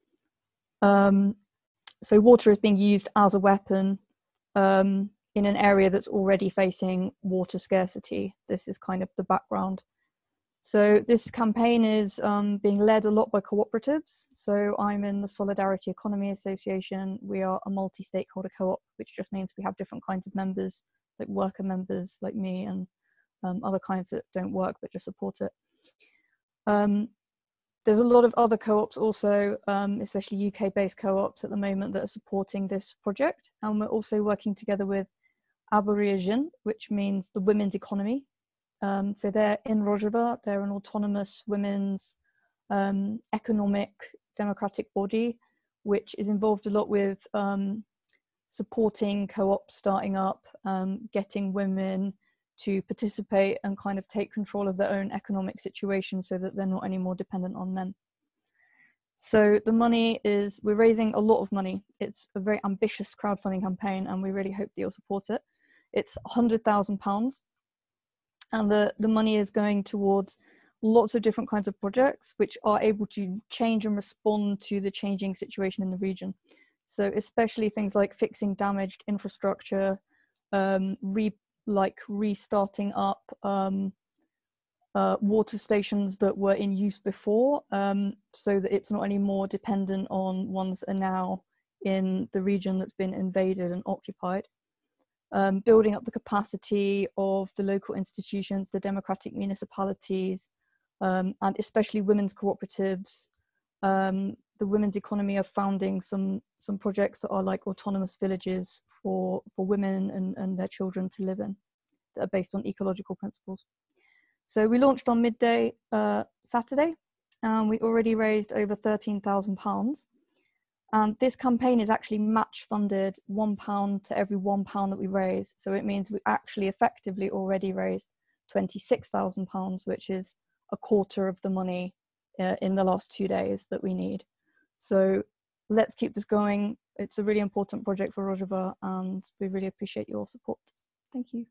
Um, so water is being used as a weapon um, in an area that's already facing water scarcity. This is kind of the background. So this campaign is um, being led a lot by cooperatives. So I'm in the Solidarity Economy Association. We are a multi-stakeholder co-op, which just means we have different kinds of members, like worker members like me, and um, other kinds that don't work but just support it. Um, there's a lot of other co-ops also, um, especially U K-based co-ops at the moment that are supporting this project. And we're also working together with Aborigin, which means the women's economy. Um, so they're in Rojava, they're an autonomous women's um, economic democratic body, which is involved a lot with um, supporting co-ops starting up, um, getting women to participate and kind of take control of their own economic situation so that they're not any more dependent on men. So the money is, we're raising a lot of money. It's a very ambitious crowdfunding campaign and we really hope that you'll support it. It's one hundred thousand pounds. And the, the money is going towards lots of different kinds of projects which are able to change and respond to the changing situation in the region. So especially things like fixing damaged infrastructure, um, re, like restarting up um, uh, water stations that were in use before, um, so that it's not anymore dependent on ones that are now in the region that's been invaded and occupied. Um, building up the capacity of the local institutions, the democratic municipalities, um, and especially women's cooperatives. Um, the women's economy are founding some some projects that are like autonomous villages for, for women and, and their children to live in, that are based on ecological principles. So we launched on midday uh, Saturday, and we already raised over thirteen thousand pounds. And this campaign is actually match funded one pound to every one pound that we raise. So it means we actually effectively already raised twenty-six thousand pounds, which is a quarter of the money uh, in the last two days that we need. So let's keep this going. It's a really important project for Rojava, and we really appreciate your support. Thank you.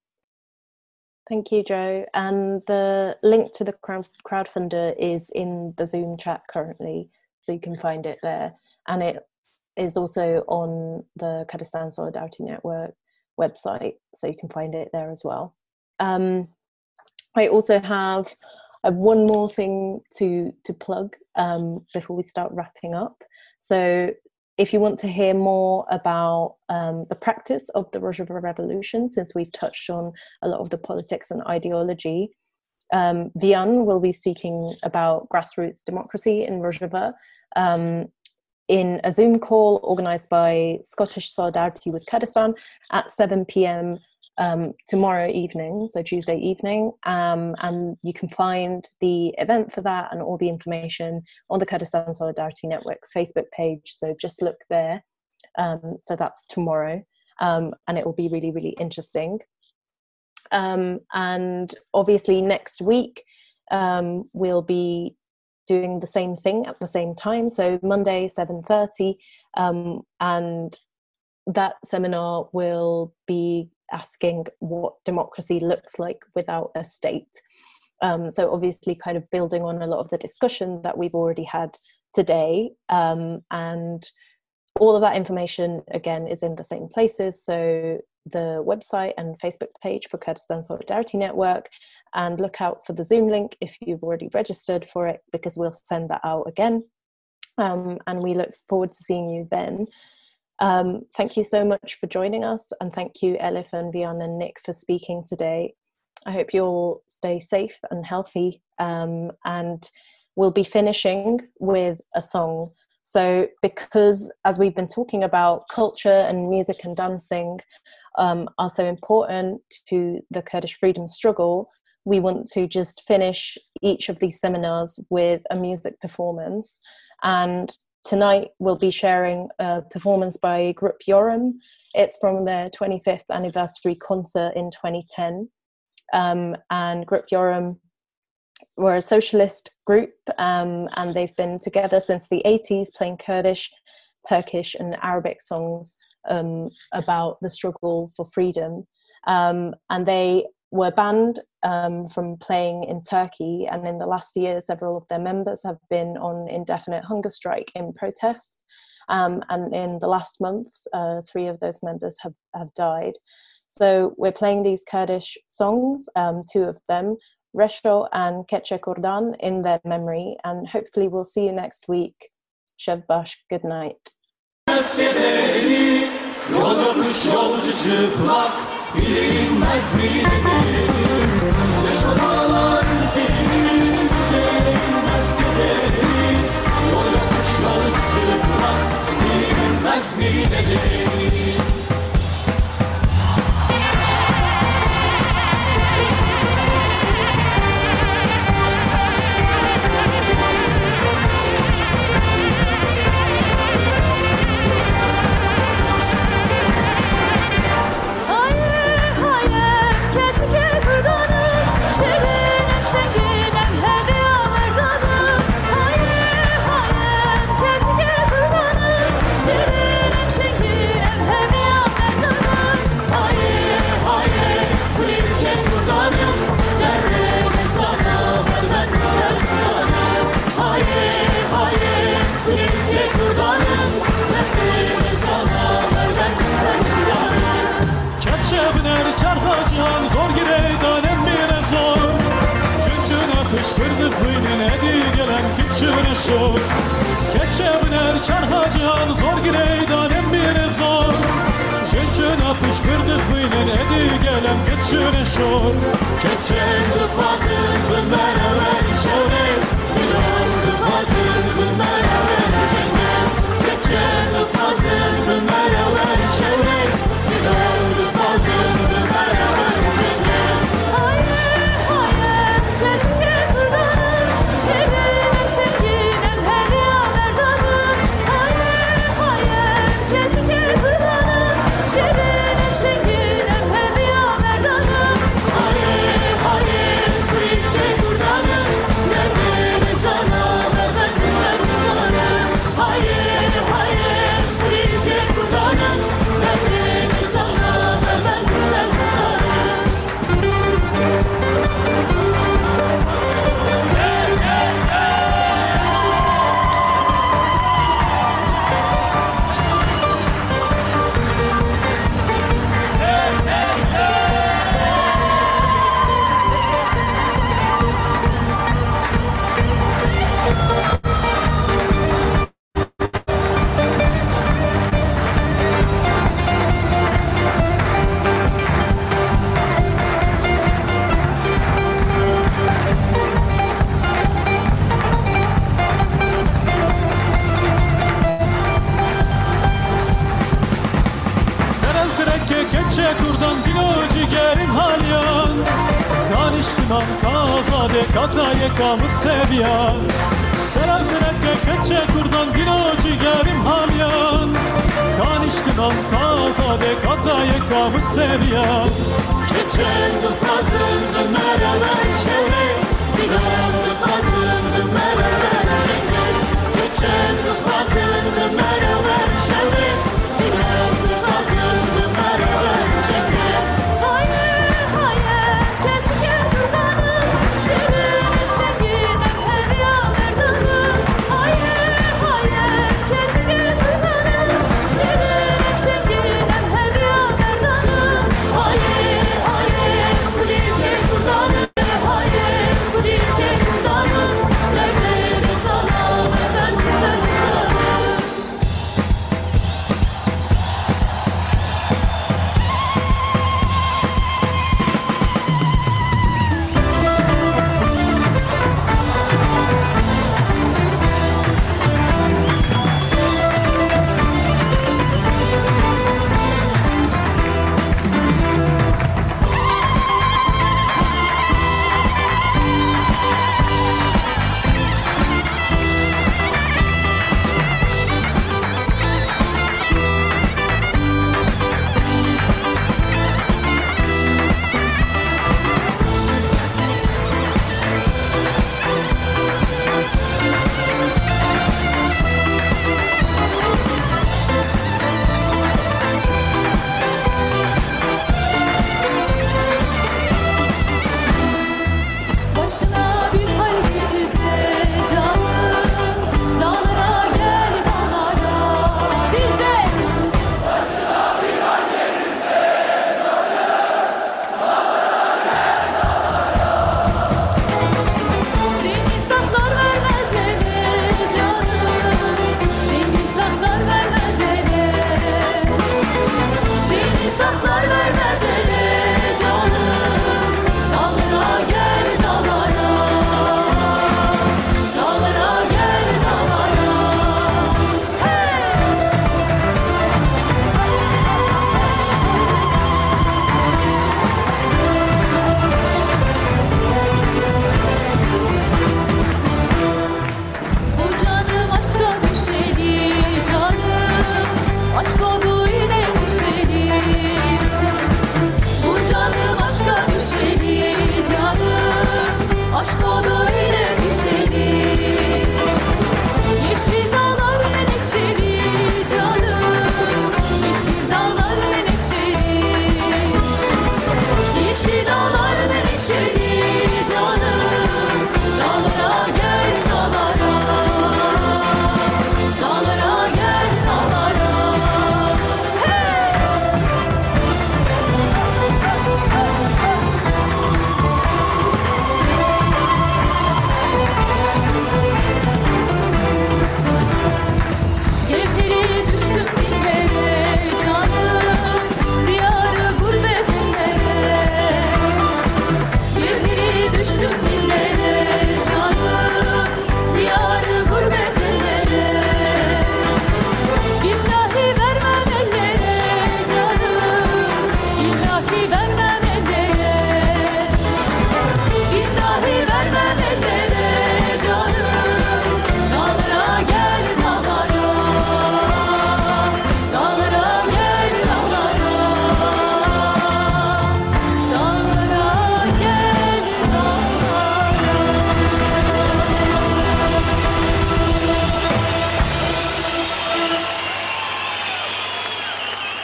Thank you, Joe. And the link to the crowd crowdfunder is in the Zoom chat currently, so you can find it there. And it is also on the Kurdistan Solidarity Network website, so you can find it there as well. Um, I also have uh, one more thing to, to plug um, before we start wrapping up. So if you want to hear more about um, the practice of the Rojava Revolution, since we've touched on a lot of the politics and ideology, um, Vian will be speaking about grassroots democracy in Rojava um, in a Zoom call organised by Scottish Solidarity with Kurdistan at seven p m um, tomorrow evening, so Tuesday evening. Um, and you can find the event for that and all the information on the Kurdistan Solidarity Network Facebook page. So just look there. Um, so that's tomorrow. Um, and it will be really, really interesting. Um, and obviously next week, um, we'll be doing the same thing at the same time. So Monday, seven thirty, um, and that seminar will be asking what democracy looks like without a state. Um, so obviously kind of building on a lot of the discussion that we've already had today. Um, and all of that information, again, is in the same places. So the website and Facebook page for Kurdistan Solidarity Network, and look out for the Zoom link if you've already registered for it, because we'll send that out again. Um, and we look forward to seeing you then. Um, thank you so much for joining us, and thank you Elif and Vian and Nick for speaking today. I hope you all stay safe and healthy, um, and we'll be finishing with a song. So because, as we've been talking about, culture and music and dancing um, are so important to the Kurdish freedom struggle, we want to just finish each of these seminars with a music performance. And tonight we'll be sharing a performance by Grup Yorum. It's from their twenty-fifth anniversary concert in twenty ten. Um, and Grup Yorum were a socialist group, um, and they've been together since the eighties, playing Kurdish, Turkish and Arabic songs um, about the struggle for freedom. Um, and they were banned um, from playing in Turkey, and in the last year several of their members have been on indefinite hunger strike in protest, um, and in the last month uh, three of those members have, have died. So we're playing these Kurdish songs, um, two of them, Resho and Keçe Kurdan, in their memory, and hopefully we'll see you next week. Shev Bash, good night. Bilinmez midir? Yaşamalar bilinir, düzelmez giderir. Yol yokuş yol çıplak, bilinmez midir? Keçe biner çarhacıhan zor gireydan emmine zor. Jönçön apış birdik bıynen edi gelem keçöne şor. Keçen dıkmazın bın beraber şevre. Bilal dıkmazın bın beraber cengel. Keçen dıkmazın bın beraber şevre. Bilal dıkmazın bın beraber cengel. Hayır hayır keçe kırdanın şevre. Şerenim şenginim hem ya merdanım. Hayır hayır keçe kurdan dilo cigerim halyan Kaniştiman kazade kataye kamı seviyan Selam rekke keçe kurdan dilo cigerim halyan Kaniştiman kazade kataye kamı seviyan Keçen du fazındı meralar şevre Digan du fazındı meralar cennet Keçen du fazındı meralar